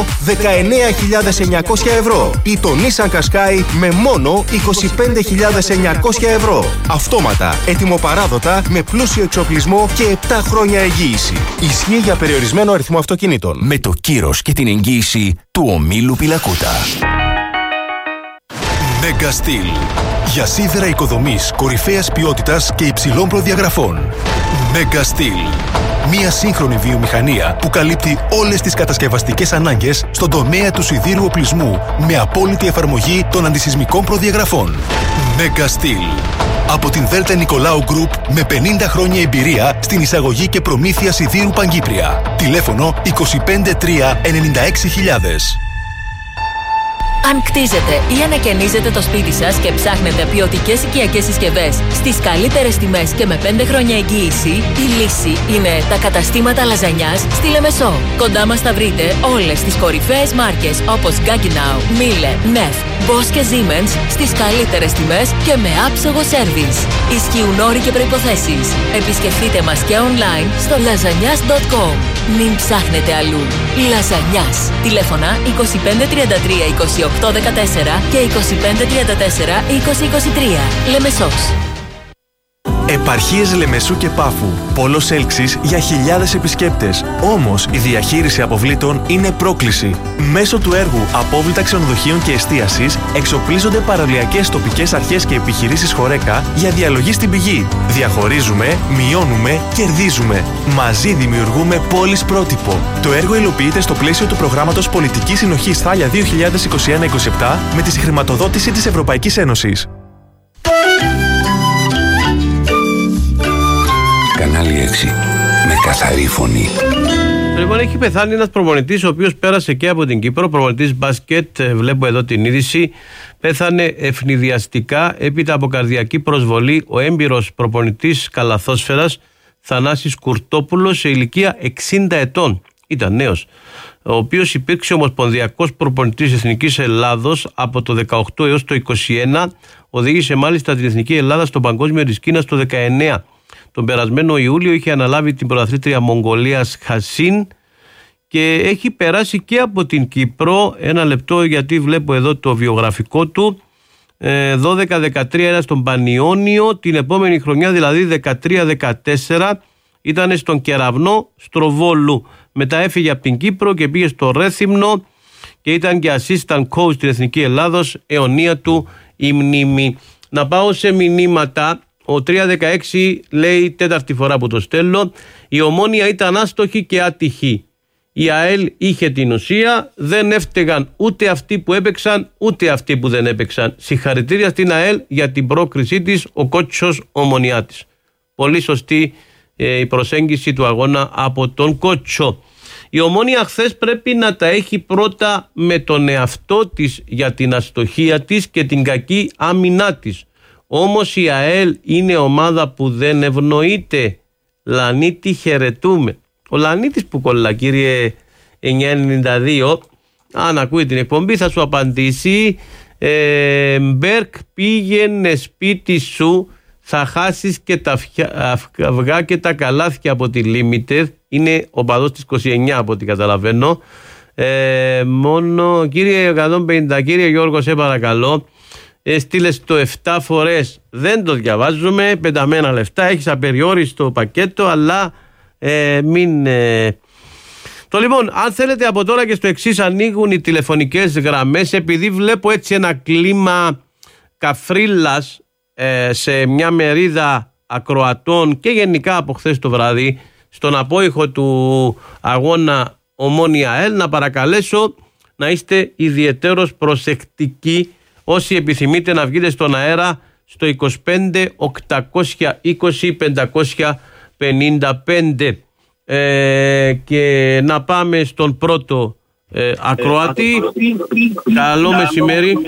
19.900 ευρώ ή το Nissan Qashqai με μόνο 25.900 ευρώ. Αυτόματα, ετοιμοπαράδοτα, με πλούσιο εξοπλισμό και 7 χρόνια εγγύηση. Ισχύει για περιορισμένο αριθμό αυτοκινήτων. Με το κύρος και την εγγύηση του Ομίλου Πιλακούτα. Mega Steel. Για σίδερα οικοδομής κορυφαίας ποιότητας και υψηλών προδιαγραφών. Mega Steel. Μια σύγχρονη βιομηχανία που καλύπτει όλες τις κατασκευαστικές ανάγκες στον τομέα του σιδήρου οπλισμού με απόλυτη εφαρμογή των αντισυσμικών προδιαγραφών. Mega Steel. Από την Δέλτα Νικολάου Group με 50 χρόνια εμπειρία στην εισαγωγή και προμήθεια σιδήρου Παγκύπρια. Τηλέφωνο 253 96.000. Αν κτίζετε ή ανακαινίζετε το σπίτι σας και ψάχνετε ποιοτικές οικιακές συσκευές στις καλύτερες τιμές και με 5 χρόνια εγγύηση, η λύση είναι τα καταστήματα λαζανιάς στη Λεμεσό. Κοντά μας θα βρείτε όλες τις κορυφαίες μάρκες όπως Gaggenau, Miele, Neff, Bosch και Siemens στις καλύτερες τιμές και με άψογο σέρβις. Ισχύουν όροι και προϋποθέσεις. Επισκεφτείτε μας και online στο lasagnas.com. Μην ψάχνετε αλλού. Λαζανιάς. Τηλέφωνα 2533 28 14 και 2534 2023. Λεμεσός. Επαρχίες Λεμεσού και Πάφου. Πόλος έλξης για χιλιάδες επισκέπτες. Όμως η διαχείριση αποβλήτων είναι πρόκληση. Μέσω του έργου Απόβλητα Ξενοδοχείων και Εστίασης εξοπλίζονται παραλιακές τοπικές αρχές και επιχειρήσεις Χορέκα για διαλογή στην πηγή. Διαχωρίζουμε, μειώνουμε, κερδίζουμε. Μαζί δημιουργούμε πόλεις πρότυπο. Το έργο υλοποιείται στο πλαίσιο του προγράμματος Πολιτικής Συνοχής Θάλια 2021-27 με τη συγχρηματοδότηση της Ευρωπαϊκής Ένωσης. Κανάλι 6. Με καθαρή φωνή. Λοιπόν, έχει πεθάνει ένας προπονητής ο οποίος πέρασε και από την Κύπρο, προπονητής μπάσκετ. Βλέπω εδώ την είδηση. Πέθανε ευνηδιαστικά έπειτα από καρδιακή προσβολή ο έμπειρος προπονητής καλαθόσφαιρας Θανάσης Κουρτόπουλος σε ηλικία 60 ετών. Ήταν νέος, ο οποίος υπήρξε ομοσπονδιακός προπονητής Εθνικής Ελλάδος από το 18 έως το 21, οδήγησε μάλιστα την Εθνική Ελλάδα στο Παγκόσμιο της Κίνας το 19. Τον περασμένο Ιούλιο είχε αναλάβει την πρωταθλήτρια Μογγολίας Χασίν και έχει περάσει και από την Κύπρο. Ένα λεπτό, γιατί βλέπω εδώ το βιογραφικό του. 12-13 era στον Πανιόνιο, την επόμενη χρονιά δηλαδή 13-14 ήταν στον Κεραυνό Στροβόλου. Μετά έφυγε από την Κύπρο και πήγε στο Ρέθυμνο και ήταν και assistant coach στην Εθνική Ελλάδος, αιωνία του η μνήμη. Να πάω σε μηνύματα. Ο 316 λέει, τέταρτη φορά που το στέλνω, η Ομόνοια ήταν άστοχη και άτυχη. Η ΑΕΛ είχε την ουσία, δεν έφταιγαν ούτε αυτοί που έπαιξαν ούτε αυτοί που δεν έπαιξαν. Συγχαρητήρια στην ΑΕΛ για την πρόκρισή της, ο Κότσος Ομονιάτης. Πολύ σωστή η προσέγγιση του αγώνα από τον Κότσο. Η Ομόνοια χθες πρέπει να τα έχει πρώτα με τον εαυτό της για την αστοχία της και την κακή άμυνά της. Όμως η ΑΕΛ είναι ομάδα που δεν ευνοείται. Λανίτη, χαιρετούμε. Ο Λανίτης που κολλά, κύριε 992, αν ακούει την εκπομπή θα σου απαντήσει. Μπέρκ, πήγαινε σπίτι σου, θα χάσεις και τα αυγά και τα καλάθια από τη Limited. Είναι ο παδός της 29 από ό,τι καταλαβαίνω. Μόνο, κύριε 150, κύριε Γιώργο, σε παρακαλώ, στείλες το 7 φορές, δεν το διαβάζουμε, πενταμένα λεφτά, έχεις απεριόριστο πακέτο, αλλά μην... Το λοιπόν, αν θέλετε από τώρα και στο εξής ανοίγουν οι τηλεφωνικές γραμμές, επειδή βλέπω έτσι ένα κλίμα καφρίλας σε μια μερίδα ακροατών και γενικά από χθες το βράδυ στον απόϊχο του αγώνα Ομόνοια ΑΕΛ, να παρακαλέσω να είστε ιδιαιτέρως προσεκτικοί όσοι επιθυμείτε να βγείτε στον αέρα στο 25 820 555. Και να πάμε στον πρώτο ακροατή. Καλό μεσημέρι.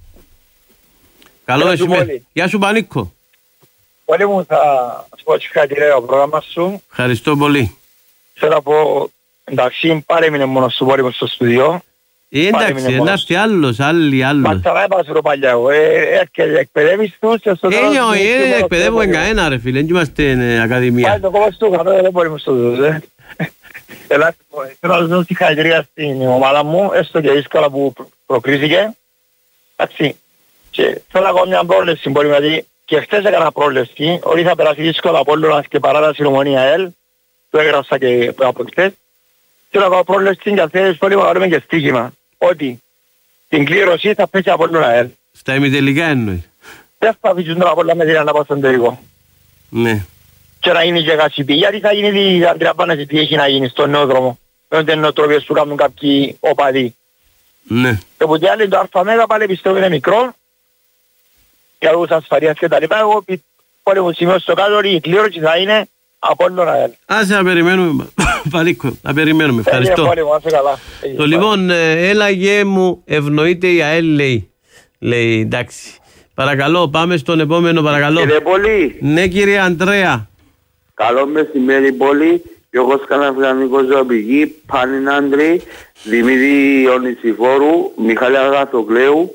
Καλό μεσημέρι. Γεια σου Πανίκο. Πολύ μου θα σου πω συγχαρητήρια το πρόγραμμα σου. Ευχαριστώ πολύ. Θέλω να πω, εντάξει, πάρε μόνο σου πόλεμο στο στούντιο. Εντάξει, ένας άλλος, άλλοι. Μα τώρα έπασε το παλιά εγώ, εκπαιδεύεις τους. Δεν εκπαιδεύουμε κανένα ρε φίλε, δεν είμαστε ακαδημία. Πάει το κόμμα σου, δεν μπορεί μου στο δω. Θέλω να δώσω συγχαρητήρια στην ομάδα μου, έστω και δύσκολα που προκρίθηκε. Εντάξει, και θέλω να κάνω μια πρόληψη, μπορεί δηλαδή, και χτες έκανα πρόληψη, ότι θα περάσει δύσκολα από όλους και παράταση Ομόνοια ΑΕΛ, το έγραψα και από χτες. Θέλω να κάνω πρόληψη για θέσεις πολύ μεγαλούμε και στοίχημα, ότι την κλήρωση θα πέσει από όλους ΑΕΛ. Στα ημιτελικά εννοείς. Δεν θα αφήσουν τώρα πολλά με την ανάπα στον τελικό. Ναι. Και να γίνει και γασιπή, γιατί θα γίνει η αντιλαμβάνεση τι έχει να γίνει στον νέο δρόμο. Δεν είναι νοοτροπίες που κάνουν κάποιοι οπαδοί. Ναι. Και που τι άλλο το ΑΜΕΓΑ πάλι πιστεύω είναι μικρό, για λόγους ασφαλείας και τα λοιπά. Εγώ πολύ μου σημειώσω στο κάτω ότι η κλήρωση θα είναι από όλων ΑΕΛ. Ας να περιμένουμε, Παλίκο, να περιμένουμε. Ευχαριστώ. Το λοιπόν, έλαγε μου, ευνοείται η ΑΕΛ, λέει, εντάξει. Παρακαλώ, πάμε στον επόμενο, παρακαλώ. Κύριε Πολύ. Ναι, κύριε Αντρέα. Καλό μεσημέρι, Πολύ. Γιώργος Καναφρανικός Ζωοπηγή, Πάνιν Άντρη, Δημήτρη Ονησιφόρου, Μιχάλη Αγαθοκλέου,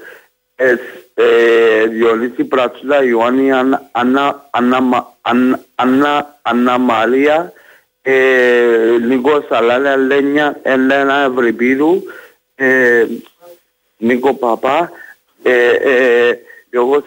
Διονύση Πρατσούδα, Ιωάννη Αννα Μαρία, Νίκο Σαλάλια, Λένια, Ελένα Ευρυπίδου, Νίκο Παπά, Γιώργος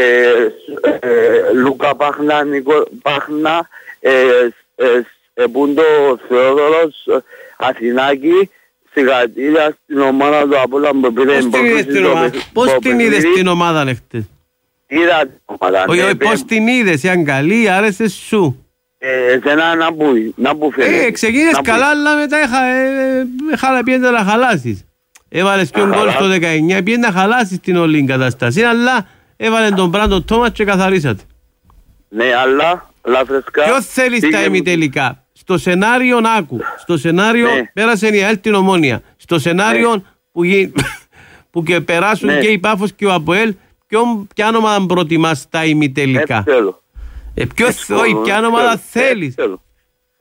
Λούκα Πάχνα, Νίκο Πάχνα, Πούντο Θεόδωρος, Αθηνάκη. Συγχαρητήρια στην ομάδα του Απόλλωνα που πήρε την πρόκληση. Πώς την είδες την ομάδα χτες? Είδα την ομάδα. Όχι, πώς την είδες, ήταν καλή, άρεσε σου? Εσένα να που φέρει. Ξεκίνες καλά, αλλά μετά πιέντε να χαλάσεις. Έβαλες και γκολ στο 19, πιέντε να χαλάσεις την όλη κατάσταση, αλλά έβαλε τον Μπράντο Τόμας και καθαρίσατε. Ναι, αλλά φρεσκά. Ποιος θέλεις τα ημιτελικά? Στο σενάριο άκου. Στο σενάριο πέρασε η ΑΕΛ την Ομόνοια. Στο σενάριο που και περάσουν και η Πάφος και ο ΑΠΟΕΛ, ποια ομάδα προτιμάς τα ημιτελικά? Θέλω. Ποια ομάδα θέλεις?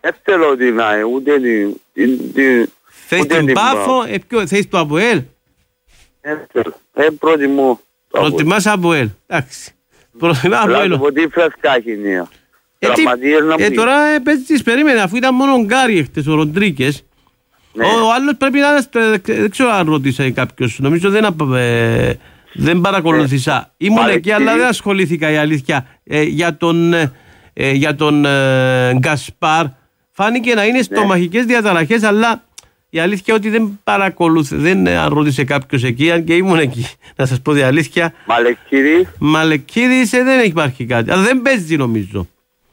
Δεν θέλω την ΑΕ, ούτε την... Θες την Πάφο, θες το ΑΠΟΕΛ. Προτιμώ. Προτιμάς ΑΠΟΕΛ, εντάξει. Προτιμά ΑΠΟΕΛ. Από τη φρασκάχινια. Τώρα παίζεις, περίμενε, αφού ήταν μόνο ο Γκάρι χτες, ο Ροντρίκες. Ο άλλος πρέπει να είναι, δεν ξέρω αν ρώτησε κάποιος, νομίζω δεν παρακολουθήσα. Ήμουν εκεί, αλλά δεν ασχολήθηκα, η αλήθεια. Για τον Γκασπάρ φάνηκε να είναι στομαχικές διαταραχές, αλλά η αλήθεια ότι δεν παρακολούθησε, δεν ρώτησε κάποιος εκεί, αν και ήμουν εκεί, να σας πω την αλήθεια. Μαλεκίδης δεν υπάρχει κάτι, αλλά δεν παίζει νομίζω.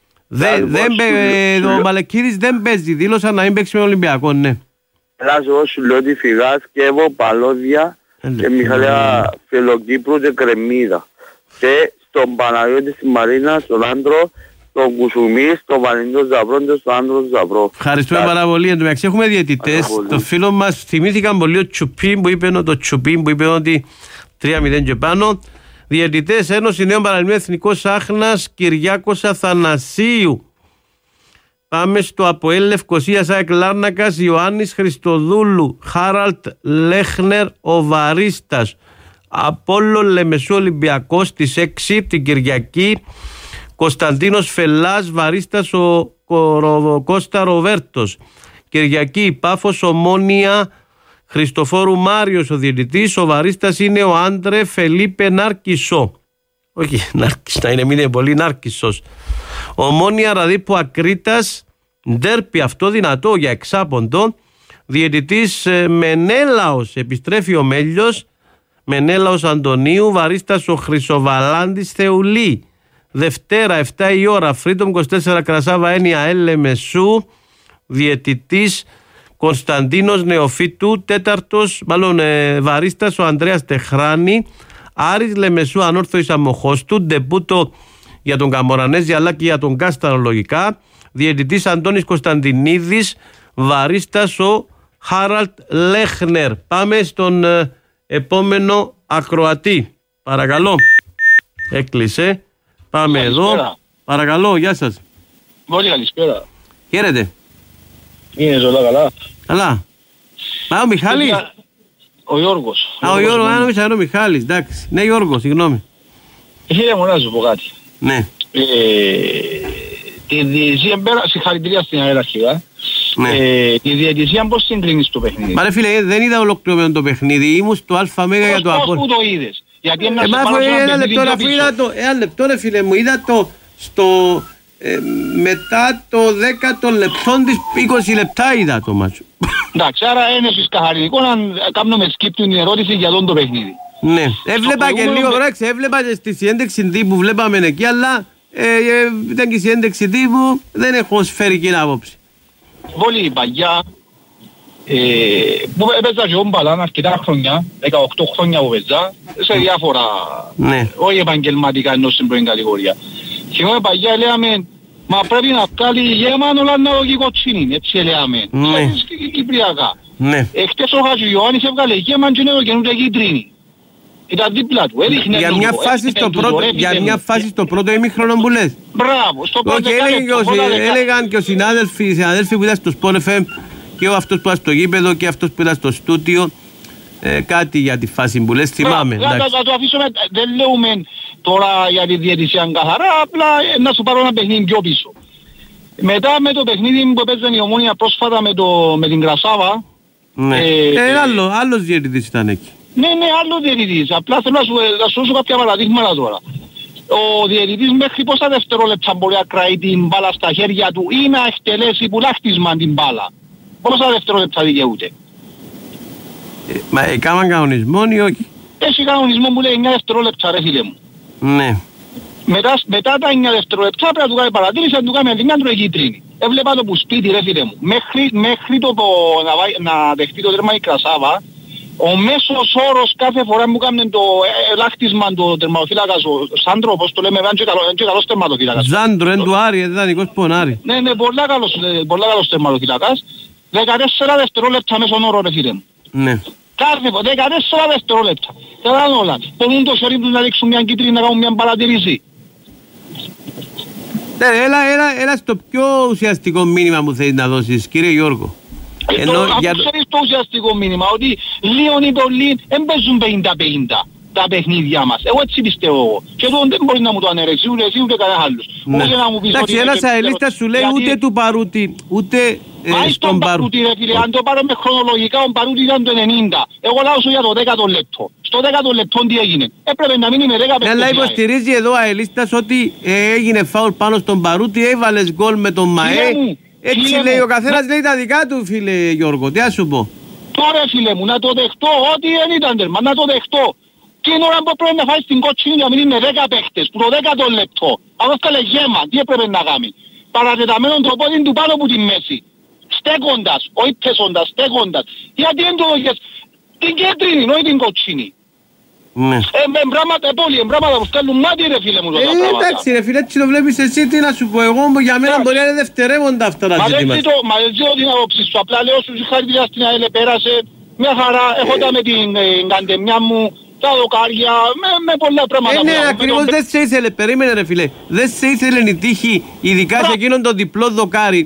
Ο Μαλεκίδης δεν παίζει, δήλωσαν να μην παίξει με Ολυμπιακό, ναι. Ελάζω σου λέω ότι φυγάς και εγώ Παλώδια και Μιχαλέα Φελοκύπρου και Κρεμμύδα. Και στον Παναγιώτη στη Μαρίνα, στον Άντρο, στον Κουσουμί, στον Βαλεντίνο Ζαβρό και στον Άντρο Ζαβρό. Ευχαριστούμε πάρα πολύ. Εν τω μεταξύ έχουμε διαιτητές. Το φίλο μας θυμήθηκαν πολύ ο Τσουπίν που είπε ότι 3-0 και πάνω. Διαιτητές Ένωση Νέων Παραλιμνίων Εθνικός Άχνας Κυριάκος Αθανασίου. Πάμε στο ΑΠΟΕΛ Λευκοσίας ΑΕΚ Λάρνακας, Ιωάννης Χριστοδούλου, Χάραλτ Λέχνερ ο Βαρίστας. Απόλλων Λεμεσού Ολυμπιακός στις 6 την Κυριακή. Κωνσταντίνος Φελάς, Βαρίστας ο Κώστα Ροβέρτος. Κυριακή Πάφος Ομόνια Χριστοφόρου Μάριος ο διαιτητής. Ο Βαρίστας είναι ο Άντρε Φελίπε Νάρκισο. Όχι Νάρκισο, είναι πολύ Νάρκισος. Ομόνια Ραδίπου Ακρίτας, ντέρπι αυτό δυνατό για εξάποντο. Διαιτητής Μενέλαος, επιστρέφει ο Μέλιος. Μενέλαος Αντωνίου, Βαρίστας ο Χρυσοβαλάντης Θεουλή. Δευτέρα 7 η ώρα, Freedom 24 Κρασάβα Έννοια Ελεμεσού. Διαιτητής Κωνσταντίνος Νεοφίτου. Τέταρτος, Βαρίστας ο Ανδρέας Τεχράνη. Άρης Λεμεσού Ανόρθωης Αμοχώστου. Ντεπούτο για τον Καμορανέζη αλλά και για τον Κάσταρο λογικά. Διαιτητής Αντώνης Κωνσταντινίδης. Βαρίστας ο Χάραλτ Λέχνερ. Πάμε στον επόμενο ακροατή. Παρακαλώ. Έκλεισε. Πάμε εδώ. Παρακαλώ, γεια σας. Πολύ καλησπέρα. Χαίρετε. Είναι όλα καλά. Καλά. Ο Μιχάλης. Ο Γιώργος. Ο Γιώργος, νόμιζα είναι ο Μιχάλης, εντάξει. Ναι, Γιώργο, συγγνώμη. Φίλε μου, να σου πω κάτι. Ναι. Τη διαιτησία, συγχαρητήρια στην ΑΕΛ αρχικά. Ναι. Τη διαιτησία πώς συγκρίνεις το παιχνίδι. Μα ρε φίλε, δεν είδα ολοκληρωμένο το παιχνίδι. Ήμουν στο ΑΜ για το Απόλλωνα. Πώς που το είδες. Γιατί ένα λεπτό ρε φίλε μου, είδα το στο μετά το 10ο λεπτό της 20 λεπτά είδα το μάτσο. Εντάξει, άρα είναι καθαρινικό να κάνουμε skip την ερώτηση για τον το παιχνίδι. Ναι, έβλεπα και λίγο, βράξε, έβλεπα και στη συνέντευξη τύπου βλέπαμε εκεί, αλλά ήταν και η συνέντευξη τύπου, δεν έχω σφαιρική άποψη. Πολύ παγιά, που έπαιζα και όμπαλαν αρκετά χρόνια, 18 χρόνια που παίζα, σε διάφορα, όχι επαγγελματικά ενώ στην πρώτη κατηγορία. Θυμάμαι παγιά λέγαμε, μα πρέπει να βγάλει γέμαν όλα να δω και κοτσίνιν, έτσι λέγαμε, κυπριακά. Εχτες ο Χατζηγιωάννης έβγαλε γέμαν και είναι το καινούργια κίτρινη. Ήταν δίπλα του, έδειχνε για μια φάση στο πρώτο ημίχρονο που λες. Μπράβο, στο πρώτο έλεγαν και οι συνάδελφοι που ήταν στο Sport FM και αυτός που ήταν στο γήπεδο και αυτός που ήταν στο στούτιο κάτι για τη φάση που λες, θυμάμαι. Θα το αφήσουμε, δεν λέμε τώρα για τη διαιτησία καθαρά, απλά να σου πάρω ένα παιχνίδι πιο πίσω. Μετά με το παιχνίδι που παίζουν η Ομόνια πρόσφατα με την Κρασάβα. Άλλος διαιτητής ήταν εκεί. Ναι, άλλο διαιτητής. Απλά θέλω να σου δώσω κάποια παραδείγματα τώρα. Ο διαιτητής μέχρι πόσα δευτερόλεπτα μπορεί να κρατεί την μπάλα στα χέρια του ή να εκτελέσει πουλάχτισμα την μπάλα. Πόσα δευτερόλεπτα δικαιούται. Μα έκαναν κανονισμό ή όχι. Έχει κανονισμό που λέει 9 δευτερόλεπτα ρε φίλε μου. Ναι. Μετά τα 9 δευτερόλεπτα πρέπει να του κάνει παρατήρηση, να του κάνει μια τροική τρίνη. Έβλεπα το που σπίτι ρε φίλε μου. Μέχρι το να δεχτεί το τέρμα η Κρασάβα, ο μέσος όρος κάθε φορά που κάνουν το ελάχτισμα του τερματοφύλακας, ο Σάντρο, όπως το λέμε, είναι και καλός τερματοφύλακας. Σάντρο, είναι του Άρη, ιδανικός πονάρι. Ναι, πολλά καλός τερματοφύλακας. 14 δευτερόλεπτα μέσον όρο, ρε φίλε μου. Ναι. Κάθε φορά, 14 δευτερόλεπτα. Θέλαν όλα. Πονούν το χέρι τους να ρίξουν μια κίτρινη να κάνουν μια παρατηρήση. Έλα στο πιο ουσιαστικό μήνυμα που θέλεις να δώσεις, κύριε Γιώργο. Αφού ξέρεις το ουσιαστικό μήνυμα, ότι λίγο ή πολύ δεν παίζουν 50-50 τα παιχνίδια μας. Εγώ έτσι πιστεύω εγώ. Και εδώ δεν μπορεί να μου το αναιρέσει ούτε εσύ ούτε κανένα άλλος. Εντάξει, ένας αελίστας σου λέει ούτε του Παρούτη, ούτε στον Παρούτη. Ρε φίλε, αν το πάρουμε χρονολογικά, ο Παρούτη ήταν το 90. Εγώ λάω για το 10ο λεπτό. Στο 10ο λεπτό τι έγινε? Έπρεπε να μείνει με 10 παιχνίδια. Αλλά υποστηρίζει εδώ ο αελίστας ότι έγινε φάουλ πάνω στον Παρούτη, έβαλες γκολ με τον ΜΑΕ. Έτσι λέει ο καθένας, λέει τα δικά του, φίλε Γιώργο. Τι ας σου πω? Τώρα φίλε μου, να το δεχτώ, ότι δεν ήταν τέρμα, να το δεχτώ. Και είναι ώρα που πρέπει να φάει την κότσινη για να μείνει με 10 παίχτες, που το 10ο λεπτό. Αυτό θα λέει γέμα, τι έπρεπε να κάνει? Παρατεταμένο το πόδι του πάνω από τη μέση. Στέκοντας, όχι πέσοντας, στέκοντας. Γιατί δεν το δοχες την κέντρινη, όχι την κότσινη. Ναι. Πράγματα που στέλνουν μάτι ρε φίλε μου τα πράγματα. Εντάξει ρε φίλε, έτσι το βλέπεις εσύ, τι να σου πω εγώ, για μένα μπορεί να είναι δευτερεύοντα αυτά τα ζητήματα. Μα δεν ξέρω την άποψη σου, απλά λέω σου συγχαρητήρια στην ΑΕΛ, πέρασε μια χαρά, έχοντα με την καντεμιά μου, τα δοκάρια, με πολλά πράγματα. Ναι, ακριβώς δεν σε ήθελε, περίμενε ρε φίλε, δεν σε ήθελε η τύχη, ειδικά σε εκείνον το διπλό δοκάρι.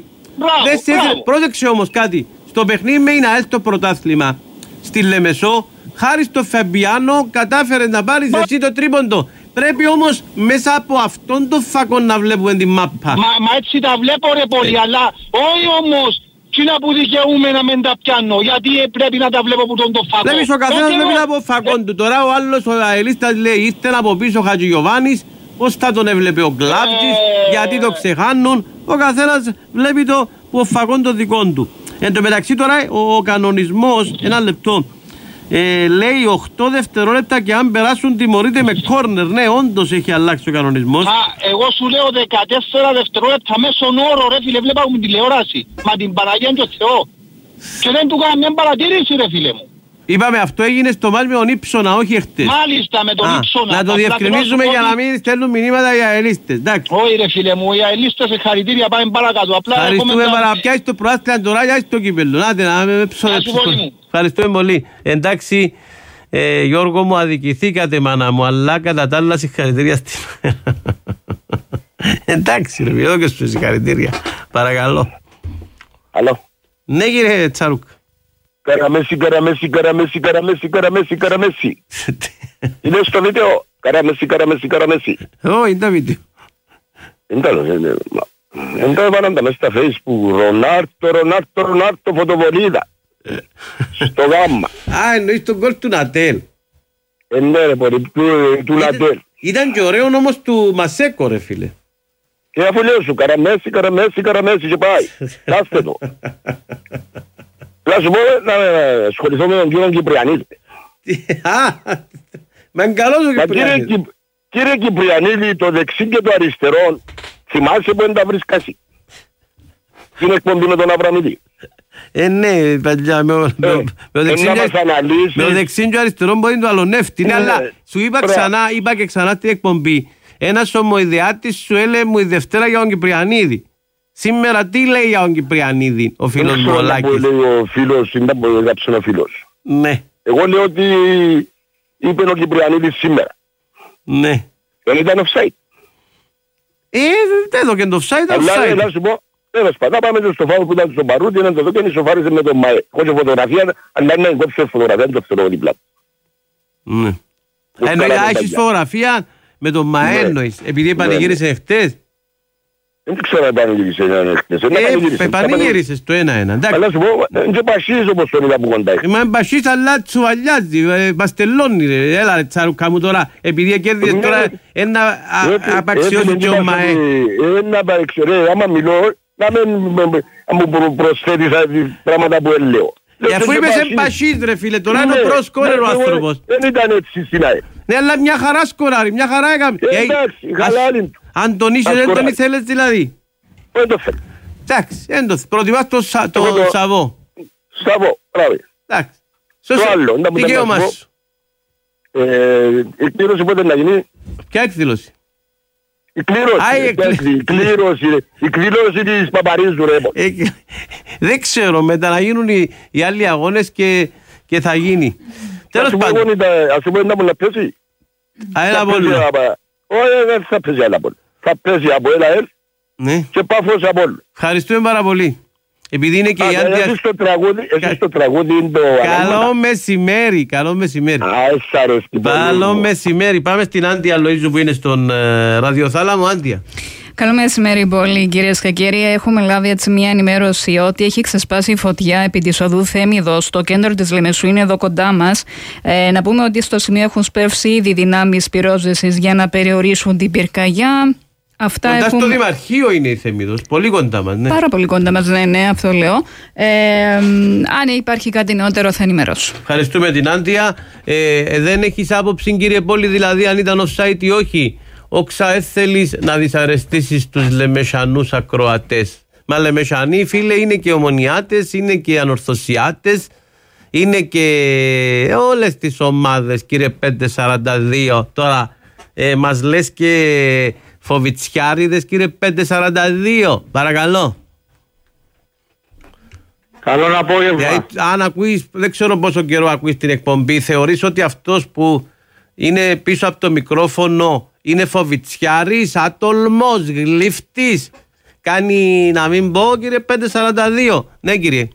Πρόσεξε όμως κάτι, στο παιχνίδι με είναι ΑΕΛ το πρωτάθλημα, στη Λεμεσό, χάρη στο Φαμπιάνο κατάφερε να πάρεις εσύ το τρίποντο. Πρέπει όμως μέσα από αυτόν το φακό να βλέπουμε την μάπα. Μα έτσι τα βλέπω ρε πολύ, αλλά όχι όμως κοινά που δικαιούμαι να μην τα πιάνω. Γιατί πρέπει να τα βλέπω από τον το φακό. Βλέπεις ο καθένας βλέπει από φακόν του. Τώρα ο άλλος ο αελίστας λέει ήρθε από πίσω ο Χατζηγιοβάνης. Πώς θα τον έβλεπε ο Γκλάβτζης, γιατί το ξεχάνουν. Ο καθένας βλέπει το από φακόν το δικό του. Εν τω μεταξύ τώρα ο κανονισμός, ένα λεπτό, λέει 8 δευτερόλεπτα και αν περάσουν τιμωρείται με κόρνερ. Ναι, όντως έχει αλλάξει ο κανονισμός. Εγώ σου λέω 14 δευτερόλεπτα μέσον όρο ρε φίλε, βλέπα μου τηλεόραση. Μα την Παναγία και ο Θεό. Και δεν του έκανα μια παρατήρηση ρε φίλε μου. Είπαμε αυτό έγινε στο μάτς με τον Ήψονα, όχι εχθές. Μάλιστα με τον Ήψονα. Να το διευκρινίζουμε για να μην στέλνουν μηνύματα οι αελίστες. Όχι ρε φίλε μου, οι αελίστες συγχαρητήρια πάμε παρακάτω. Ευχαριστούμε παραπιάσεις το προάστημα τώρα για το κύπελλο. Ευχαριστούμε πολύ. Εντάξει, Γιώργο μου, αδικηθήκατε μάνα μου, αλλά κατά τα άλλα συγχαρητήρια στην... Εντάξει ρε, εδώ και σου συγχαρητήρια. Παρακαλώ. Άλλο. Ναι κύριε Τσαρούκ. Καραμέση. Είναι στο βίντεο. Καραμέση. Όχι, είναι το βίντεο. Είναι το έβαλαν μέσα στα Facebook. Ρονάρτο φωτοβολίδα. Στο γάμμα. Εννοείς τον γκολ του Νατέλ. Ναι ρε πολύ, του Νατέλ. Ήταν και ωραίο όμως του Μασέκο ρε φίλε. Και αφού λέω σου Καραμέση και πάει. Κάστε το. Να σου πω να ασχοληθώ με τον κύριο Κυπριανίδη. Με καλός ο Κυπριανίδη. Κύριε Κυπριανίδη, το δεξί και το αριστερό, θυμάσαι που δεν τα βρίσκασαι. Την εκπομπή με τον Αβραμίδη. Ναι, παλιά, με το δεξί και αριστερό μπορεί να το αλωνεύει. Ναι, αλλά σου είπα και ξανά στην εκπομπή, ένας ομοειδεάτης σου έλεγε μου η Δευτέρα για τον Κυπριανίδη. Σήμερα τι λέει για τον Κυπριανίδη ο φίλος μου ο Λάκης? Δεν ξέρω λέει ο φίλος, είναι που έγραψε ο φίλος. Ναι. Εγώ λέω ότι είπε ο Κυπριανίδης σήμερα. Ναι. Δεν ήταν offside. Εδώ και το offside. Αλλά να σου πω, να πάμε στο φάουλ που ήταν στον Παρούτη, να το δω και ισοφάρισε με τον ΜΑΕ. Έχω και φωτογραφία, αλλά είναι κόψε φωτογραφία, το φτερό δίπλα. Ναι. Έχεις φωτογραφία με τον ΜΑΕ εννοείς, επειδή πανηγύρισε χτες? Δεν ξέρω αν πανηγύρισε χτες. Πανηγύρισες το 1-1. Αλλά σου πω, δεν πασχίζεις όπως τον είδα που κοντά έχει. Μα πασχίζεις αλλά τσουβαλιάζει, παστελώνει ρε. Έλα ρε Τσαρούκα μου τώρα, επειδή κέρδισες τώρα ένα απαξιώσει και ο ΜΑΕ. Ένα απαξιώσει, άμα μιλώ, να μου προσθέτεις πράγματα που έλεγω. Αφού είπες εμπασχίζεις ρε φίλε, τώρα είναι ο προσκόρερ ο άνθρωπος. Δεν ήταν έτσι στην ΑΕ. Ναι, αλλά μια χαρά σκοράρει, μια χαρά έκαμε. Εντάξει, χαλάλη του. Αν τον είσαι δεν τον ήθελες δηλαδή. Δεν το θέλω. Εντάξει, δεν το θέλω. Προτιμάς το Σαββό. Σαββό, μπράβο. Εντάξει. Το άλλο, δικαίωμα σου. Εκδήλωση πότε να γίνει? Ποια εκδήλωση? Η κλήρωση της Παπαρίζου ρε. Δεν ξέρω, μετά να γίνουν οι άλλοι αγώνες και θα γίνει. Τέλος πάντων. Ας σου πω να μου να πέσει. Αέλα πολύ. Όχι, δεν θα πέσει άλλα πολύ. Θα πέσει από ένα ελ Ναι. Και Πάφος Απόλλων. Ευχαριστούμε πάρα πολύ. Επειδή είναι και η Άντια... Εσείς το τραγούδι είναι το... Καλό μεσημέρι, καλό μεσημέρι. αρέσκει πολύ. Καλό μεσημέρι. Πάμε στην Άντια Λοΐζου που είναι στον ραδιοθάλαμο. Άντια. Καλό μεσημέρι πολύ, κυρίες και κύριοι. Έχουμε λάβει έτσι μια ενημέρωση ότι έχει ξεσπάσει η φωτιά επί της οδού Θέμιδος στο κέντρο της Λεμεσού, είναι εδώ κοντά μας. Να πούμε ότι στο σημείο έχουν σπεύσει ήδη δυνάμεις πυρόσβεσης για να περιορίσουν την πυρκαγιά. Αυτά κοντά έχουν... στο Δημαρχείο είναι η Θέμιδος, πολύ κοντά μας. Ναι. Πάρα πολύ κοντά μας, ναι, αυτό λέω. Αν υπάρχει κάτι νεότερο θα ενημερώσω. Ευχαριστούμε την Άντια. Δεν έχεις άποψη, κύριε Πόλη, δηλαδή αν ήταν offside ή όχι? Όξα θέλεις να δυσαρεστήσεις τους λεμεσανούς ακροατές? Μα λεμεσανοί, φίλε, είναι και ομονιάτες, είναι και ανορθωσιάτες, είναι και όλες τις ομάδες, κύριε 542. Τώρα μας λες και φοβιτσιάριδες, κύριε 542. Παρακαλώ. Καλό απόγευμα. Αν ακούεις, δεν ξέρω πόσο καιρό ακούεις την εκπομπή, θεωρείς ότι αυτός που είναι πίσω από το μικρόφωνο είναι φοβιτσιάρης, άτολμος, γλυφτής? Κάνει να μην πω, κύριε 542. Ναι, κύριε.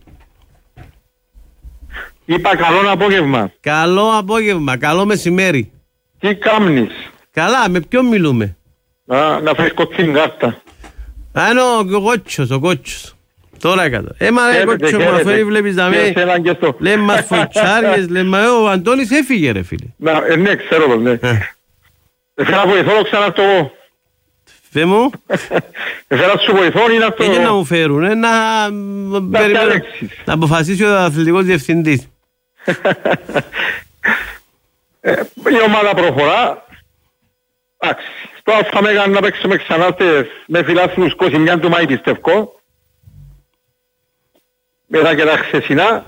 Είπα καλό απόγευμα. Καλό απόγευμα, καλό μεσημέρι. Τι κάμνεις? Καλά, με ποιον μιλούμε? Να φέρεις κόκκινη κάρτα. Είναι ο κότσος. Τώρα έκανα. Μα κότσο μου αφαιρεί, βλέπεις να με... Λέμε μας φοητσάριες, λέμε ο Αντώνης έφυγε ρε φίλε. Ναι, ξέρω το, ναι. Θέλω να βοηθώ, ξανά το εγώ. Φε μου. Θέλω να σου βοηθώ ή να το... Είναι να μου φέρουν, να αποφασίσει ο αθλητικός διευθυντής. Η ομάδα προχωρά. Εντάξει. Στο ΑΦΑΜΕΓΑ να παίξουμε ξανά με φιλάθλους 21 του Μάη πιστεύω. Μετά και τα χθεσινά.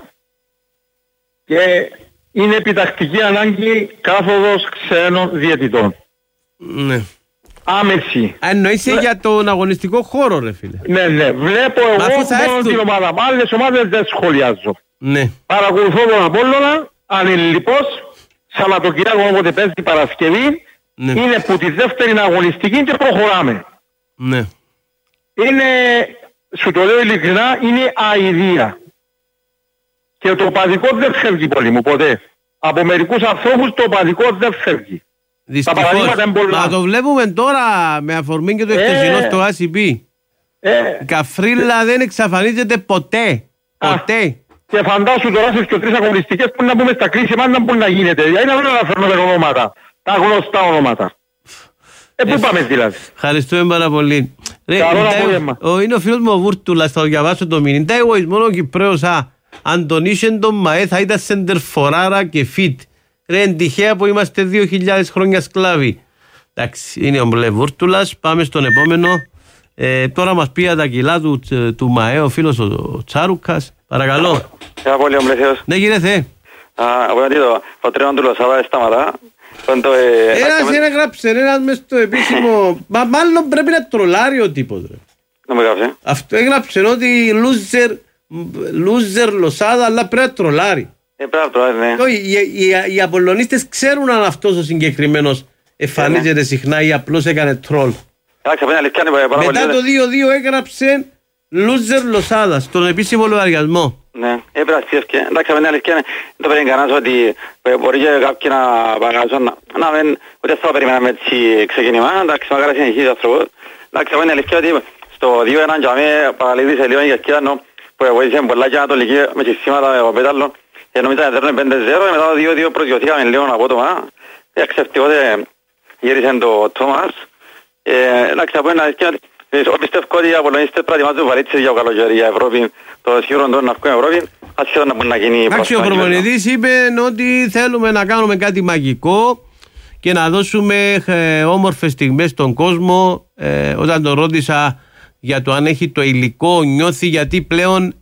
Και είναι επιτακτική ανάγκη κάθοδος ξένων διαιτητών. Ναι. Άμεση. Εννοείσαι για τον αγωνιστικό χώρο ρε φίλε. Ναι, ναι. Βλέπω εγώ μόνο την ομάδα. Άλλες ομάδες δεν σχολιάζω. Ναι. Παρακολουθώ τον Απόλλωνα, ανελιπώς, Σαββατοκυριακό όποτε παίζει Παρασκευή, ναι. Είναι που τη δεύτερη αγωνιστική και προχωράμε. Ναι. Είναι, σου το λέω ειλικρινά, είναι αηδία. Και το παδικό δεν φεύγει πολύ μου ποτέ. Από μερικούς ανθρώπους το παδικό δεν φεύγει. Δυστυχώς, μα το βλέπουμε τώρα με αφορμή και το χτεσινό στο ACB. Η καφρίλα δεν εξαφανίζεται ποτέ. Ποτέ. Και φαντάσου τώρα στις και 3 αγωνιστικές που να πούμε στα κρίσιμα να μπορεί να γίνεται. Δηλαδή να μην αναφέρουμε τα ονόματα. Τα γνωστά ονόματα. Πού πάμε δηλαδή? Ευχαριστούμε πάρα πολύ. Καλό απόγευμα. Είναι ο φίλος μου ο Βούρτουλας, θα το διαβάσω το μήνυμα. Τα εγωισμό ο Κυπρέος, αν τον είσεν τον ΜΑΕ θα ήταν σεντερφοράρα και φιτ. Ρε εν τυχαία που είμαστε 2.000 χρόνια σκλάβοι. Εντάξει, είναι ο Μπλε Βούρτουλας. Πάμε στον επόμενο. Τώρα μας πει τα κιλά του ΜΑΕ ο φίλος ο Τσάρουκας. Παρακαλώ. Πολύ ομπλεθέως. Ναι κύριε Θεέ. Απέναντι το τρένο του Λοσάβα σταματά. Ένας έγραψε ένας μες στο επίσημο. Μα μάλλον πρέπει να τρολάρει ο τύπος ρε. Να με γράψε. Αυτό έγραψε ότι loser Λοσάδα, αλλά πρέπει να τρολάρει. Πρέπει να τρολάρει, ναι. Οι Απολλωνίστες ξέρουν αν αυτός ο συγκεκριμένος εμφανίζεται συχνά ή απλώς έκανε τρόλ. Μετά το 2-2 έγραψε loser Λοσάδα στον επίσημο λογαριασμό. Ναι, έπρεπε εντάξει, απέναντι αλήθεια το παίρνει κανένας ότι μπορεί και κάποιοι να παγάζουν να μην, ούτε θα περιμέναμε έτσι ξεκίνημα, εντάξει, μακάρι συνεχίζει ο άνθρωπος. Εντάξει, απέναντι αλήθεια ότι στο 2-1 για μέ παραλύθησε λίγο η Κερκίδανο που βοήθησε πολλά και ανατολική με συστήματα με ο Πέταλο και νομίζω να δέρνουν 5-0 και μετά το 2-2 προσγειωθήκαμε λίγο απότομα. Εξευτικώς γύρισε το Τόμας. Εντάξει, απέναντι αλήθεια πιστεύω ότι οι Απολλωνίστες προετοιμάζουν βαλίτσες για το καλοκαίρι, για Ευρώπη, το σίγουρο τώρα να βγουν Ευρώπη, ασχεδόν να μπορεί να γίνει πρόσφατα. Ο προπονητής είπε ότι θέλουμε να κάνουμε κάτι μαγικό και να δώσουμε όμορφες στιγμές στον κόσμο. Όταν τον ρώτησα για το αν έχει το υλικό, νιώθει γιατί πλέον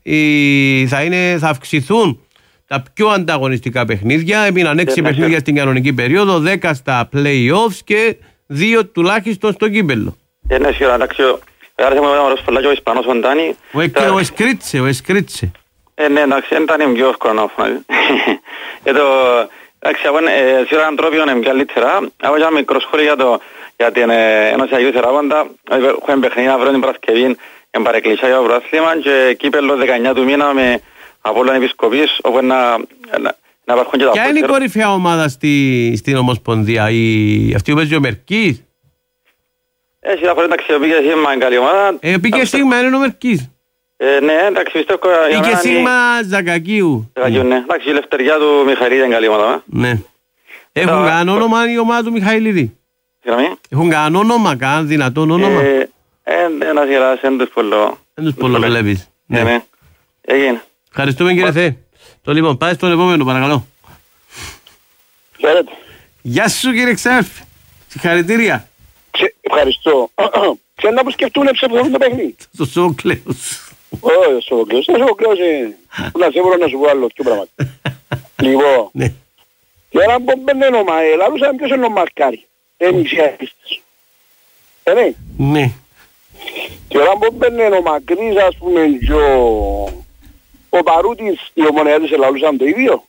θα αυξηθούν τα πιο ανταγωνιστικά παιχνίδια. Έμειναν 6 παιχνίδια στην κανονική περίοδο, 10 στα play-offs και 2 τουλάχιστον στο κύπελλο. Ναι, σίγουρα, εντάξει, άρεσε μου ένα ρωσπολάκι ο Ισπανός ο Ντάνι. Ο Εσκρίτσε. Ναι, εντάξει, δεν ήταν πιο εύκολο να φωνάζει. Εντάξει, σίγουρα έναν τρόπο είναι καλύτερα. Εγώ είχα μικρό σχόλιο για την Ένωση Αγίου Θεράποντα. Έχουμε παιχνίδι αύριο την Παρασκευή εν παρεκκλησιά για το πρωτάθλημα και κύπελλο 19 του μήνα με Απόλλων Επισκοπής, όπου να υπάρχουν και τα ποια είναι η κορυφαία ομάδα στην Ομοσπονδία, αυτή που παίζει ο Μερκής? Έχει τα φορές, εντάξει, ο Πίκε Σίγμα είναι καλή ομάδα. Ο Πίκε Σίγμα είναι ο Μερκής. Ναι, εντάξει, πιστεύω... Πίκε Σίγμα Ζακακίου. Ζακακίου, ναι. Εντάξει, η Λευτεριά του Μιχαηλίδη είναι καλή ομάδα. Ναι. Έχουν κανένα όνομα η ομάδα του Μιχαηλίδη? Έχουν κανένα όνομα, κανένα δυνατό όνομα? Ένας γεράς, δεν τους πολλό. Δεν τους πολλό βλέπεις. Ναι. Έγινε. Ευχαριστούμε κύριε Θεέ. Το λοιπόν, πάει στον επόμενο παρακαλώ. Χαίρετε. Γεια σου κύριε Ξέφ. Συγχαρητήρια. Ευχαριστώ. Ξέρετε που σκεφτούν ψευδόν το παιχνίδι. Στο Σοκλέος. Όχι, στο Σοκλέος. Στο Σοκλέος να σε βρω να σου πω άλλο πιο πράγματα. Λοιπόν. Και ώρα που μπαίνουν ο Μαέ, λαλούσαμε ποιος είναι ο Μαρκάρι. Εμείς οι αρχίστες. Ναι. Ναι. Και ώρα που μπαίνουν ο Μακρύς, ας πούμε, και ο Παρούτης, οι ομονιάτες λαλούσαν το ίδιο.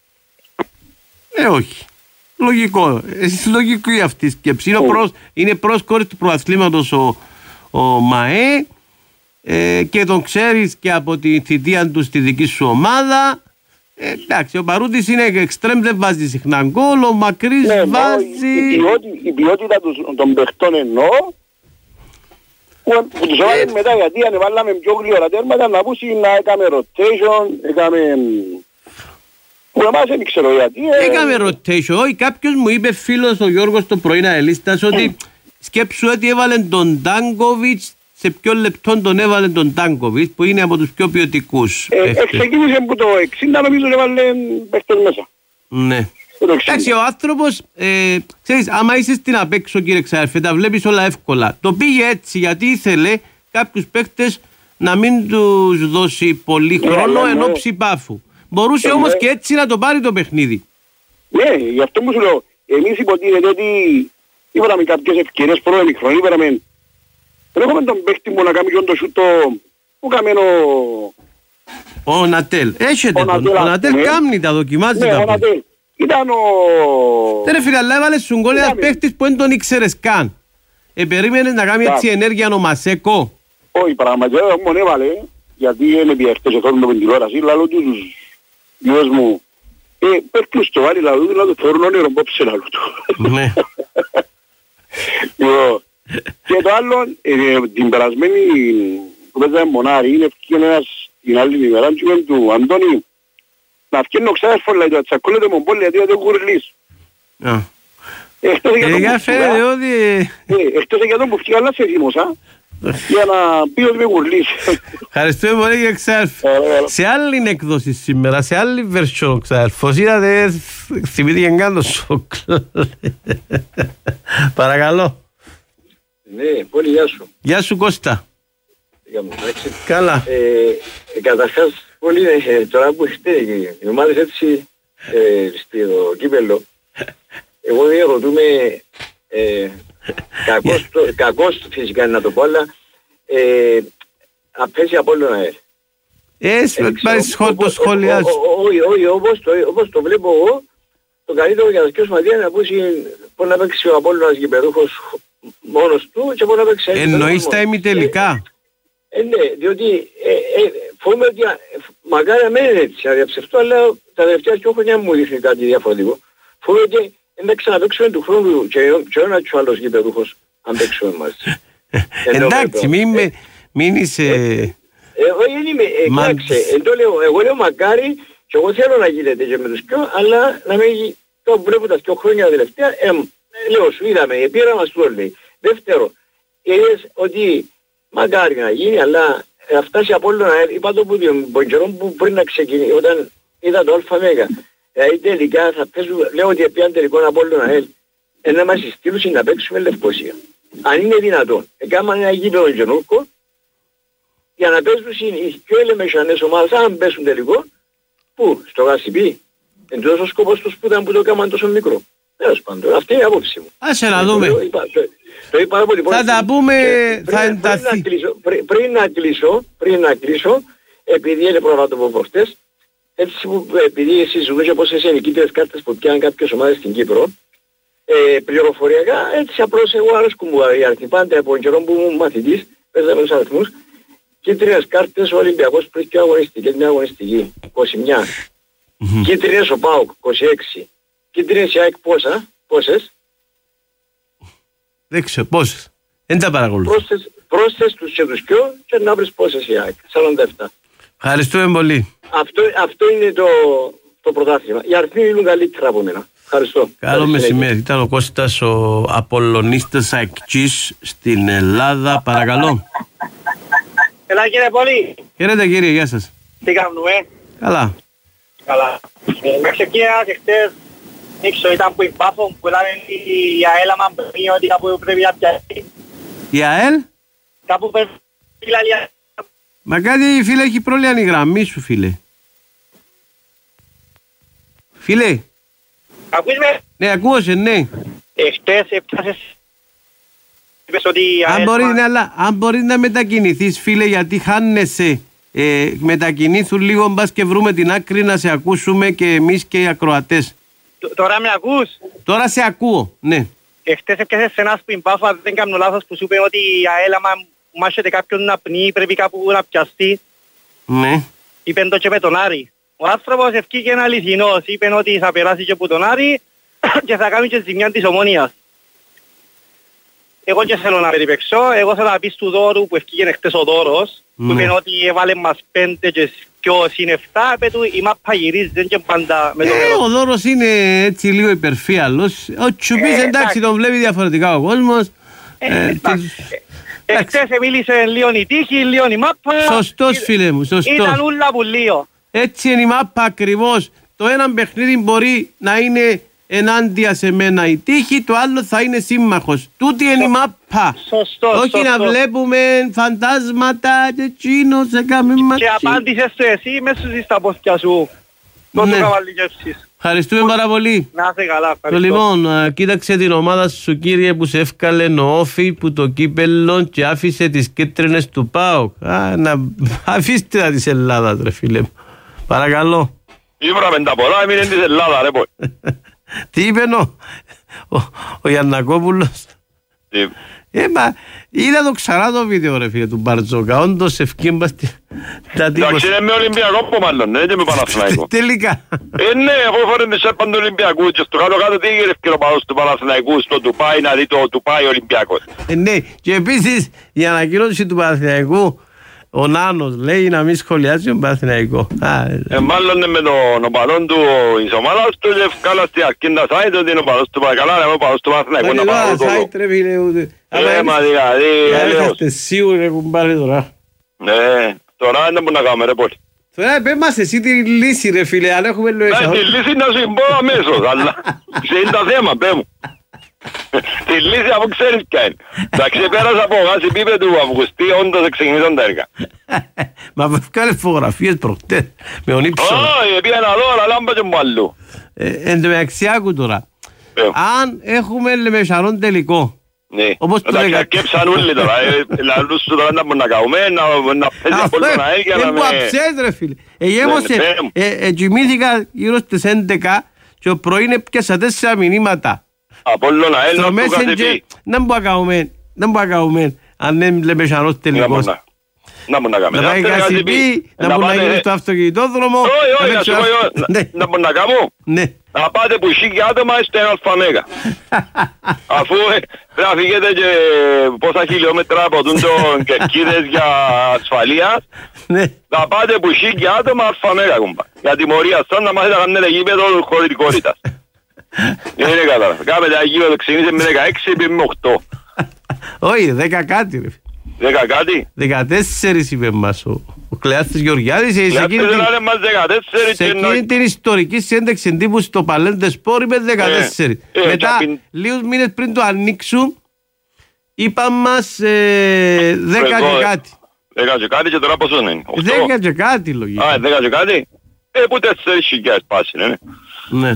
Όχι. Λογικό. Εσείς λογική αυτή η σκέψη. Είναι πρόσκορης του προαθλήματος ο ΜΑΕ και τον ξέρεις και από τη θητεία του στη δική σου ομάδα. Εντάξει, ο Παρούτης είναι εξτρέμ, δεν βάζει συχνά γκολ, ο Μακρύς βάζει... Η ποιότητα των παιχτών εννοώ, που τους έβαλε μετά, γιατί αν βάλαμε πιο γλυόρα τέρματα, να πούσει να έκαμε rotation, έκαμε... Που εμάς δεν ξέρω γιατί... Έκαμε rotation, όχι, κάποιος μου είπε φίλος ο Γιώργος το πρωί αελίστας ότι σκέψου ότι έβαλε τον Ντάνκοβιτς, σε ποιο λεπτό τον έβαλε τον Τάνκοβιτς που είναι από τους πιο ποιοτικούς. Ξεκίνησε που το 60 νομίζω έβαλε παίχτες μέσα. Ναι. Εντάξει, ο άνθρωπος, ξέρεις, άμα είσαι στην απέξω κύριε Ξάρφε, τα βλέπεις όλα εύκολα. Το πήγε έτσι γιατί ήθελε κάποιους παίχτες να μην τους δώσει πολύ χρόνο εν ώψη πάφου. Μπορούσε όμως και έτσι να το πάρει το παιχνίδι. Ναι, γι' αυτό που σου λέω, εμείς υποτίθεται ότι είπαμε κάποιες ευκαιρίες πρώην χρονή, είπαμε δεν έχουμε τον παίχτη μου να κάνει και το σούτο που κάμε ο Νατέλ. Έχετε τον. Ο Νατέλ κάμνει τα, δοκιμάζει τα. Ναι, ο Νατέλ. Ήταν ο... Ρε φίλε, αλλά έβαλες σου γκολ ένας παίχτης που δεν τον ήξερες καν. Περίμενες να κάνει έτσι ενέργεια ο Μασέκο. Όχι, πραγματικά όμως έβαλε, γιατί είναι διεύθυνση με την τηλεόραση, λαλό τους γιος μου. Παίχτης το βάλει λαλό του, λαλό θεωρούν όνειρο πόψε λαλό του. Ναι. Και το άλλο, την περασμένη που παίζαμε Μονάρη, είναι ευκαιρίας την άλλη ημέρα του Αντώνη να ευκαιρνώ ξάδερφο, λέει, το τσακόλεται μου πόλη, γιατί δεν γουρλείς. Εκτός για τον που φτιάχνει, αλλά σε θύμωσα, για να πει ότι με γουρλείς. Ευχαριστούμε πολύ κύριε Ξάδερφο. Σε άλλη έκδοση σήμερα, σε άλλη version Ξάδερφος, είδατε, θυμήθηκε καν το σοκ. Παρακαλώ. Ναι, πολύ γεια σου. Γεια σου Κώστα. Γεια μου, εντάξει. Καλά. Καταρχάς, πολύ τώρα που έχετε οι ομάδες έτσι στο κύπελλο, εγώ διαρωτούμε, κακός φυσικά είναι να το πω, αλλά απέσει από όλο να έρθει. Πάρεις το σχόλιά σου. Όχι, όπως το βλέπω εγώ, το καλύτερο για το κ. Σωματεία είναι να πούσει πώς να παίξει ο Απόλλωνας γηπεδούχος μόνος του και πώς να παίξει... Εννοείς τα ημιτελικά. Ναι, διότι φοβούμαι ότι μακάρι να μένει έτσι, να διαψευτώ, αλλά τα τελευταία και χρόνια μου δείχνει κάτι διαφορετικό. Φοβούμαι ότι να ξαναπαίξουμε του χρόνου και ο ένας και ο άλλος γηπεδούχος, αν παίξουμε μαζί. Εντάξει, μην είσαι... Εγώ δεν είμαι, κοιτάξτε, εγώ λέω μακάρι και εγώ θέλω να γίνεται και με τους πιο, αλλά να μην το βλέποντας 2 χρόνια τελευταία, λέω σου είδαμε, πήρα μας το λέει. Δεύτερο, είδες ότι μακάρι να γίνει, αλλά να φτάσει από όλο να έρθει, είπα το που τον καιρό που πριν να ξεκινήσει, όταν είδα το ΑΜ, δηλαδή τελικά θα πέσουν, λέω ότι πιάνε τελικό από όλο να έρθει, να μας στείλουν να παίξουμε Λευκοσία. Αν είναι δυνατόν, έκαναν ένα γήπεδο καινούργιο, για να παίζουν οι πιο ελεμεσιανές ομάδες, αν πέσουν τελικό, πού, στο Γασιπί, εν τόσο σκοπός τους που ήταν που το έκαναν τόσο μικρό. Τέλος πάντων, αυτή είναι η απόψη μου. Άσε να δούμε. Το είπα από την θα τα πούμε, θα ενταθεί. Πριν να κλείσω, επειδή είναι προβάτο από προχτές, έτσι που επειδή εσείς ζουν και όπως εσείς νικήτρες κάρτες που πιάνουν κάποιες ομάδες στην Κύπρο, πληροφοριακά, έτσι απλώς εγώ αρέσκουν μου οι αριθμοί. Πάντα από τον καιρό που ήμουν μαθητής, παίζαμε τους αριθμούς. Κίτρινες κάρτες ο Ολυμπιακός πριν και αγωνιστική, μια αγωνιστική, 21. Κίτρινες ο ΠΑΟΚ, 26. Κίτρινες η ΑΕΚ πόσες? Δεν ξέρω, πόσες. Δεν τα παρακολουθώ. Πρόσθεσες τους και τους κοιό και να βρεις πόσες η ΑΕΚ, 47. Ευχαριστούμε πολύ. Αυτό είναι το πρωτάθλημα. Οι αριθμοί είναι καλύτερα από μένα. Ευχαριστώ. Καλό μεσημέρι. Ήταν ο Κώστας ο Απολλωνίστας ΑΕΚΤΣΙς στην Ελλάδα. Παρακαλώ. Έλα κύριε Πόλη. Χαίρετε κύριε, γεια σας. Τι κάνουμε? Καλά. Καλά. Με ξεκίνησα και χτες, ήξω ήταν που η Πάφο που έλαβε η ΑΕΛ άμα πει ότι κάπου πρέπει να πιάσει. Η ΑΕΛ? Κάπου πρέπει να πιάσει. Μα κάτι φίλε έχει πρόβλημα η γραμμή σου φίλε. Φίλε. Ακούεις με? Ναι, ακούγεσαι, ναι. Χτες έπιασες. Είπες ότι η ΑΕΛ... Αν μπορείς να μετακινηθείς φίλε, γιατί χάνεσαι. Μετακινήθουν λίγο, μπας και βρούμε την άκρη να σε ακούσουμε και εμείς και οι ακροατές. Τώρα με ακούς? Τώρα σε ακούω, ναι. Χτες έπιασες σε ένα σπιν Πάφο, δεν κάνω λάθος, που σου είπε ότι η ΑΕΛ άμα μάχεται κάποιον να πνίγει πρέπει κάπου να πιαστεί. Ναι. Είπεν το και με τον Άρη. Ο άνθρωπος ευκήκε ένα αληθινός, είπεν ότι θα περάσει και από τον Άρη και θα κάνει και ζημιά της Ομόνοιας. Εγώ και θέλω να περιπεξώ, εγώ θέλω να πεις του Δώρου που ευκήκε χτες ο Δώρος, που είπε ότι έβαλε μας 5 και ποιος είναι 7, πέτου η μάπα γυρίζει, δεν και πάντα με το νερό. Ο Δώρος είναι έτσι λίγο υπερφύαλος, ο Τσουπής εντάξει τον βλέπει διαφορετικά ο κόσμος. Χτες μίλησε λίγο η τύχη, λίγο η μάπα. Σωστός φίλε μου, σωστός. Ήταν ούλα που λίγο. Έτσι είναι η μάπα ακριβώς. Το ένα παιχνίδι μπορεί να είναι ενάντια σε μένα η τύχη, το άλλο θα είναι σύμμαχος. Τούτη είναι η μάπα. Όχι να βλέπουμε φαντάσματα και εκείνο σε κάμε ματσί. Και απάντησες το εσύ μέσα στα πόθηκια σου. Το καβαλικεύσεις. Ευχαριστούμε πάρα πολύ. Να είσαι καλά. Το λοιπόν, κοίταξε την ομάδα σου κύριε που σε έφκαλε ο Όφη που το κύπελλο και άφησε τις κίτρινες του ΠΑΟΚ. Αφήστε τα της Ελλάδας ρε φίλε μου. Παρακαλώ. Ήβραμε τα πολλά, έμεινε της Ελλάδας ρε πω. Τι είπε ο Γιαννακόπουλος? Είδα το ξανά το βίντεο ρε φίλε του Μπαρτζόκα. Όντως ευκήμπας τα τύπος. Εντάξει είναι με Ολυμπιακό που μάλλον, και με Παναθηναϊκό. Τελικά. Ναι, εγώ φορέ με σέρπαν του Ολυμπιακού και στο κάτω-κάτω τι γυρεύκε ο παδός του Παναθηναϊκού στο Τουπάι να δει το Τουπάι Ολυμπιακός. Ναι, και επίσης η ανακοίνωση του Παναθηναϊκού ο Νάνος λέει να μην σχολιάζει τον Παναθηναϊκό. Μάλλον με τον οπαδόν του εις ομάδας του και ευκάλα στη αρκίντα site ότι είναι ο παδός του Παναθηναϊκού. Καλά, ο παδός του Παναθηναϊκού να πάρω το λόγο. Μα δηλαδή, Έχαστε σίγουροι κουμπάρε τώρα. Ναι, τώρα δεν μπορούμε να κάνουμε ρε πόλη. Τώρα πες μας εσύ τη λύση ρε φίλε, αν έχουμε λόγια. Τη λύση να σου πω αμέσως, αλλά είναι τα θέμα, πέ μου. Τη λύση αφού ξέρεις ποια είναι. Θα ξεπέρασα από γάση επίπεδο του Αυγουστή, όντως ξεκινήσαν τα έργα. Μα βγάλε φωτογραφίες προχτές με τον ύψο. Όχι, πήγα να δω, αλλά λάμπα και μου αλλού. Εν τω μεταξύ άκου τώρα. Αν έχουμε λεμεσαρόν τελικό. Ναι, εντάξει, αρκέψαν όλοι τώρα. Λαλούς σου τώρα να μπορούμε να κάνουμε, να παίζει από όλο τον αέρα για να με... Δεν μου αψές ρε φίλε. Κοιμήθηκα γύρω στις 11 και ο πρωί έπιασα 4 μηνύματα. Από όλο τον αέρα του καθεπί. Δεν μπορούμε να κάνουμε αν δεν λεμεσαρόν τελικός. Να μπορούμε να κάνουμε. Να πάει Κασιπί, να μπορούμε να γίνει στο αυτοκινητόδρομο. Όχι, να μπορούμε να κάνουμε. Να πάτε που χίλια άτομα στο ΑΜΕΓΑ. Αφού πρέπει να φύγετε και πόσα χιλιόμετρα από τον κερκίδες για ασφαλεία, να πάτε που χίλια άτομα ΑΜΕΓΑ κουμπά. Για τιμωρία σαν να μάθετε να κάνετε γήπεδο χωρητικότητας. Είναι καλά. Κάμετε ένα γήπεδο ξεκίνησε με 16 επί με 8. Όχι, 10 κάτι ρε. 10 κάτι. 14 είπε μας ο Κλεάστης Γεωργιάδης. Σε εκείνη την ιστορική συνέντευξη τύπου στο Παλέντε Σπορ είπε 14. Μετά λίγους μήνες πριν το ανοίξουν είπαν μας 10 και κάτι. 10 και κάτι και τώρα πόσο είναι? 10 και κάτι λογικά. Α, 10 και κάτι. Που 4.000 πάση είναι. Ναι.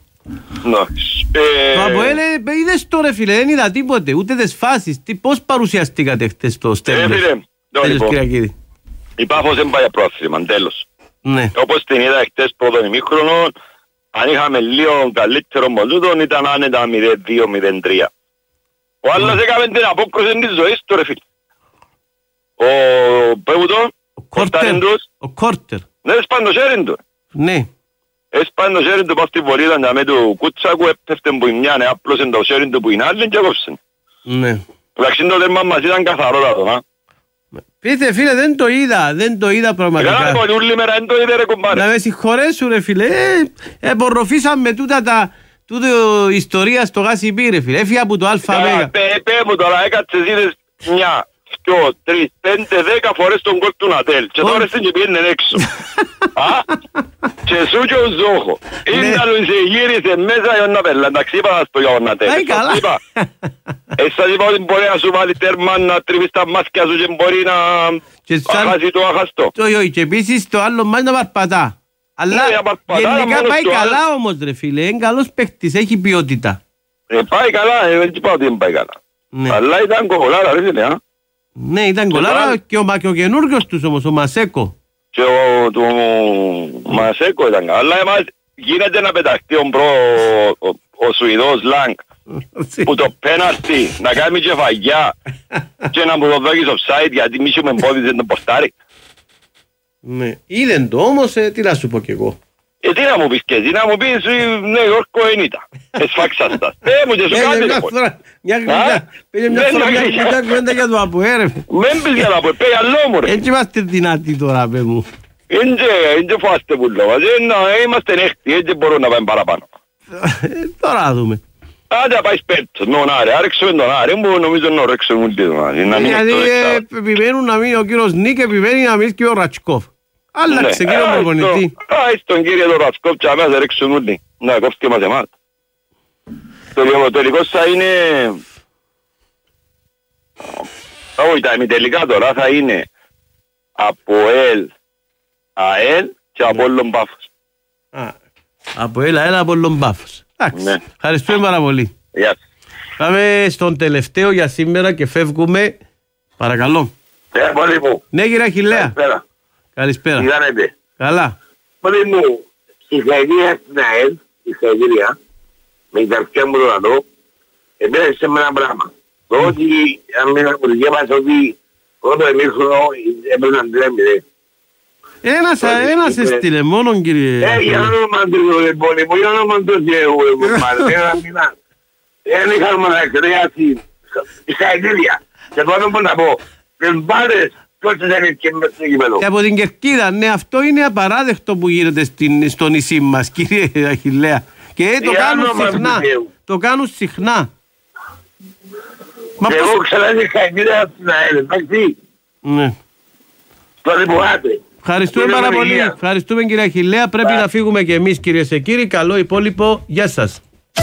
Το ΑΠΟΕΛ είδες το ρε φίλε, δεν είδα τίποτε, ούτε τις φάσεις. Πώς παρουσιαστήκατε χτες στο Στέλνος? Τέλος Κυριακίδη. Η Πάφος δεν πάει για πρόθυμα, τέλος. Ναι. Όπως την είδα χτες πρώτον ημίχρονο, αν είχαμε λίγο καλύτερο μολούτον ήταν άνετα 0-2-0-3. Ο άλλος έκαμε την απόκρουση της ζωής του ρε φίλε. Ο Πέουτο, ο Κόρτερ. Ναι, έσπαν το χέρι του. Ναι. Έσπαν το χέρι του πάνω στη βολίδα για με του Κούτσακου, έπτευτε που η μια, απλώσαν το χέρι του που είναι άλλη και έκοψαν. Ναι. Εντάξει το τέρμα μας ήταν καθαρότατο, Πείτε φίλε, δεν το είδα πραγματικά. Κάνε πολύ ούλη μέρα, δεν το είδε ρε κουμπάρε. Να με συγχωρέσουν ρε φίλε, απορροφήσαμε τούτο ιστορία στο γάσι πήρε φίλε, έφυγα από το ΑΜ. Πέ μου τώρα, έκατσες είδες μια, 2, 3, 5, 10 φορές τον κόλ του Νατέλ και τώρα στην και πήγαινε έξω. Και σου και ο Ζόχο. Ήταλου σε γύρισε μέσα για να πέλα, εντάξει είπα να στο για ο Νατέλ. Εσάς είπα ότι μπορεί να σου βάλει τέρμα, να τρίβεις τα μάσκια σου και μπορεί να χάσει το αχαστό. Και επίσης το άλλο μάτι να παρπατά. Αλλά γενικά πάει καλά όμως ρε φίλε, είναι καλός παίκτης, έχει ποιότητα. Πάει καλά, δεν είπα ότι δεν πάει καλά. Αλλά ήταν κοκολάρα ρε φίλε. Ναι, ήταν κοκολάρα και ο καινούργιος τους όμως, ο Μασέκο. Και ο Μασέκο ήταν καλά. Αλλά εμάς γίνεται να πεταχτεί ο Σουηδός Λάγκ που το πέναρτι να κάνει και φαγιά και να μου το δώκεις offside γιατί μη σου με εμπόδιζε τον πορτάρι. Ναι, είδεν το όμως, τι να σου πω κι εγώ. Τι να μου πεις και εσύ, να μου πεις ναι Γιώργο ενίτα. Εσφάξας τα. Μου και σου κάτι λοιπόν. Μια κουβέντα για το ΑΠΟΕ. Μεν πεις για το ΑΠΟΕ, πέ άλλο μου ρε. Έτσι είμαστε δυνατοί τώρα πέ μου. Είναι φάστε που λέω, είμαστε νέχτοι, έτσι μπορούμε να πάμε παραπάνω. Τώρα δούμε. Άντε να πάει σπέρτος, νονάρε, άρεξουμε τον Άρη, που νομίζω να ρέξουμε ούτε τον Άρη. Γιατί επιμένουν να μείνει ο κύριος Νίκ, επιμένει να μείνει και ο Ρατσκόφ. Άλλαξε κύριο προπονητή. Στον κύριο τον Ρατσκόφ και αμέσως ρέξουμε ούτε. Να κόψει και μας εμάς. Το τελικό θα είναι... Όχι, τα ημιτελικά τώρα θα είναι ΑΠΟΕΛ, ΑΕΛ και Απόλλων Πάφος. ΑΠΟΕΛ, ΑΕΛ, Απόλλων Πάφος. Εντάξει, ευχαριστούμε πάρα πολύ. Πάμε στον τελευταίο για σήμερα και φεύγουμε. Παρακαλώ. Πολύ μου. Ναι κύριε Αχιλλέα. Καλησπέρα. Τι κάνετε. Καλά. Πολύ μου, συγχαρητήρια στην ΑΕΛ, συγχαρητήρια, με την καρδιά μου το να δω, επέλεξε με ένα πράγμα. Το ότι, αν μην διάβασα ότι πρώτο εμίχρονο έπαιρναν 3-0. Ένας έστειλε μόνον κύριε. Για όνομα του λοιπόν, για όνομα του Θεού, δεν είχαμε να εκρέασει συγχαρητήρια. Και το που να πω, τις μπάρες τότε δεν είναι και μέσα στο γήπεδο. Και από την Κερκίδα, ναι, αυτό είναι απαράδεκτο που γίνεται στο νησί μας κύριε Αχιλλέα. Και το κάνουν συχνά. Το κάνουν συχνά. Και εγώ ξανά συγχαρητήρια στην ΑΕΛ, εντάξει. Ναι. Τότε που άτε. Ευχαριστούμε πάρα πολύ. Ευχαριστούμε κύριε Αχιλλέα. Πρέπει να φύγουμε και εμείς κυρίες και κύριοι. Καλό υπόλοιπο. Γεια σας.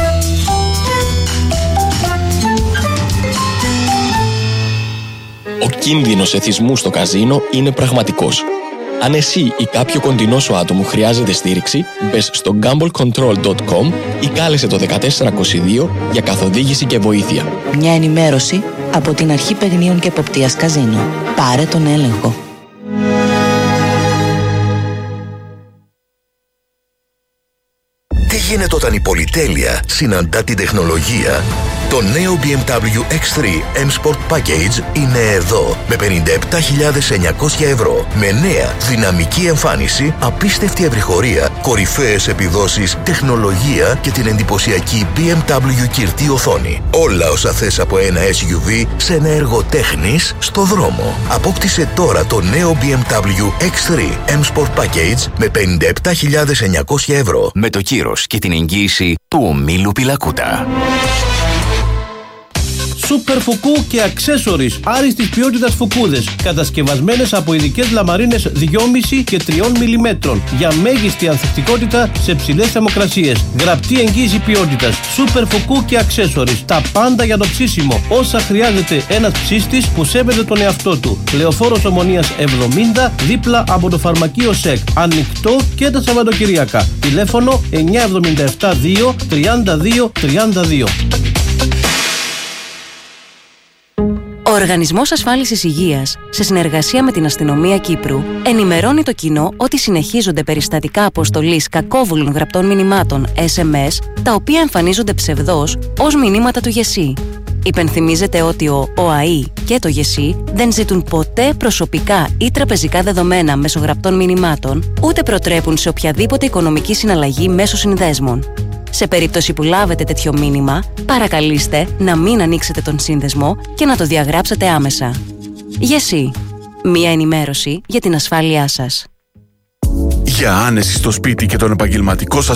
Ο κίνδυνος εθισμού στο καζίνο είναι πραγματικός. Αν εσύ ή κάποιο κοντινό σου άτομο χρειάζεται στήριξη, μπες στο gamblecontrol.com ή κάλεσε το 1422 για καθοδήγηση και βοήθεια. Μια ενημέρωση από την Αρχή Παιγνίων και Εποπτείας Καζίνο. Πάρε τον έλεγχο. Τι γίνεται όταν η πολυτέλεια συναντά την τεχνολογία? Το νέο BMW X3 M Sport Package είναι εδώ με 57.900 ευρώ. Με νέα δυναμική εμφάνιση, απίστευτη ευρυχωρία, κορυφαίες επιδόσεις, τεχνολογία και την εντυπωσιακή BMW κυρτή οθόνη. Όλα όσα θες από ένα SUV σε ένα έργο τέχνης στο δρόμο. Απόκτησε τώρα το νέο BMW X3 M Sport Package με 57.900 ευρώ. Με το κύρος και την εγγύηση του ομίλου Πιλακούτα. Σούπερ φουκού και αξέσορις άριστης ποιότητας φουκούδες, κατασκευασμένες από ειδικές λαμαρίνες 2,5 και 3 mm για μέγιστη ανθεκτικότητα σε ψηλές θερμοκρασίες. Γραπτή εγγύηση ποιότητας. Σούπερ φουκού και αξέσορις. Τα πάντα για το ψήσιμο. Όσα χρειάζεται ένας ψύστης που σέβεται τον εαυτό του. Λεωφόρος Ομονίας 70, δίπλα από το φαρμακείο ΣΕΚ. Ανοιχτό και τα Σαββατοκυριακά. Τηλέφωνο 977 2 32 32. Οργανισμός Ασφάλισης Υγείας, σε συνεργασία με την Αστυνομία Κύπρου, ενημερώνει το κοινό ότι συνεχίζονται περιστατικά αποστολής κακόβουλων γραπτών μηνυμάτων SMS, τα οποία εμφανίζονται ψευδώς ως μηνύματα του ΓΕΣΥ. Υπενθυμίζεται ότι ο ΟΑΗ και το ΓΕΣΥ δεν ζητούν ποτέ προσωπικά ή τραπεζικά δεδομένα μέσω γραπτών μηνυμάτων, ούτε προτρέπουν σε οποιαδήποτε οικονομική συναλλαγή μέσω συνδέσμων. Σε περίπτωση που λάβετε τέτοιο μήνυμα, παρακαλείστε να μην ανοίξετε τον σύνδεσμο και να το διαγράψετε άμεσα. ΓΕΣΥ. Μία ενημέρωση για την ασφάλειά σας. Για άνεση στο σπίτι και τον επαγγελματικό σας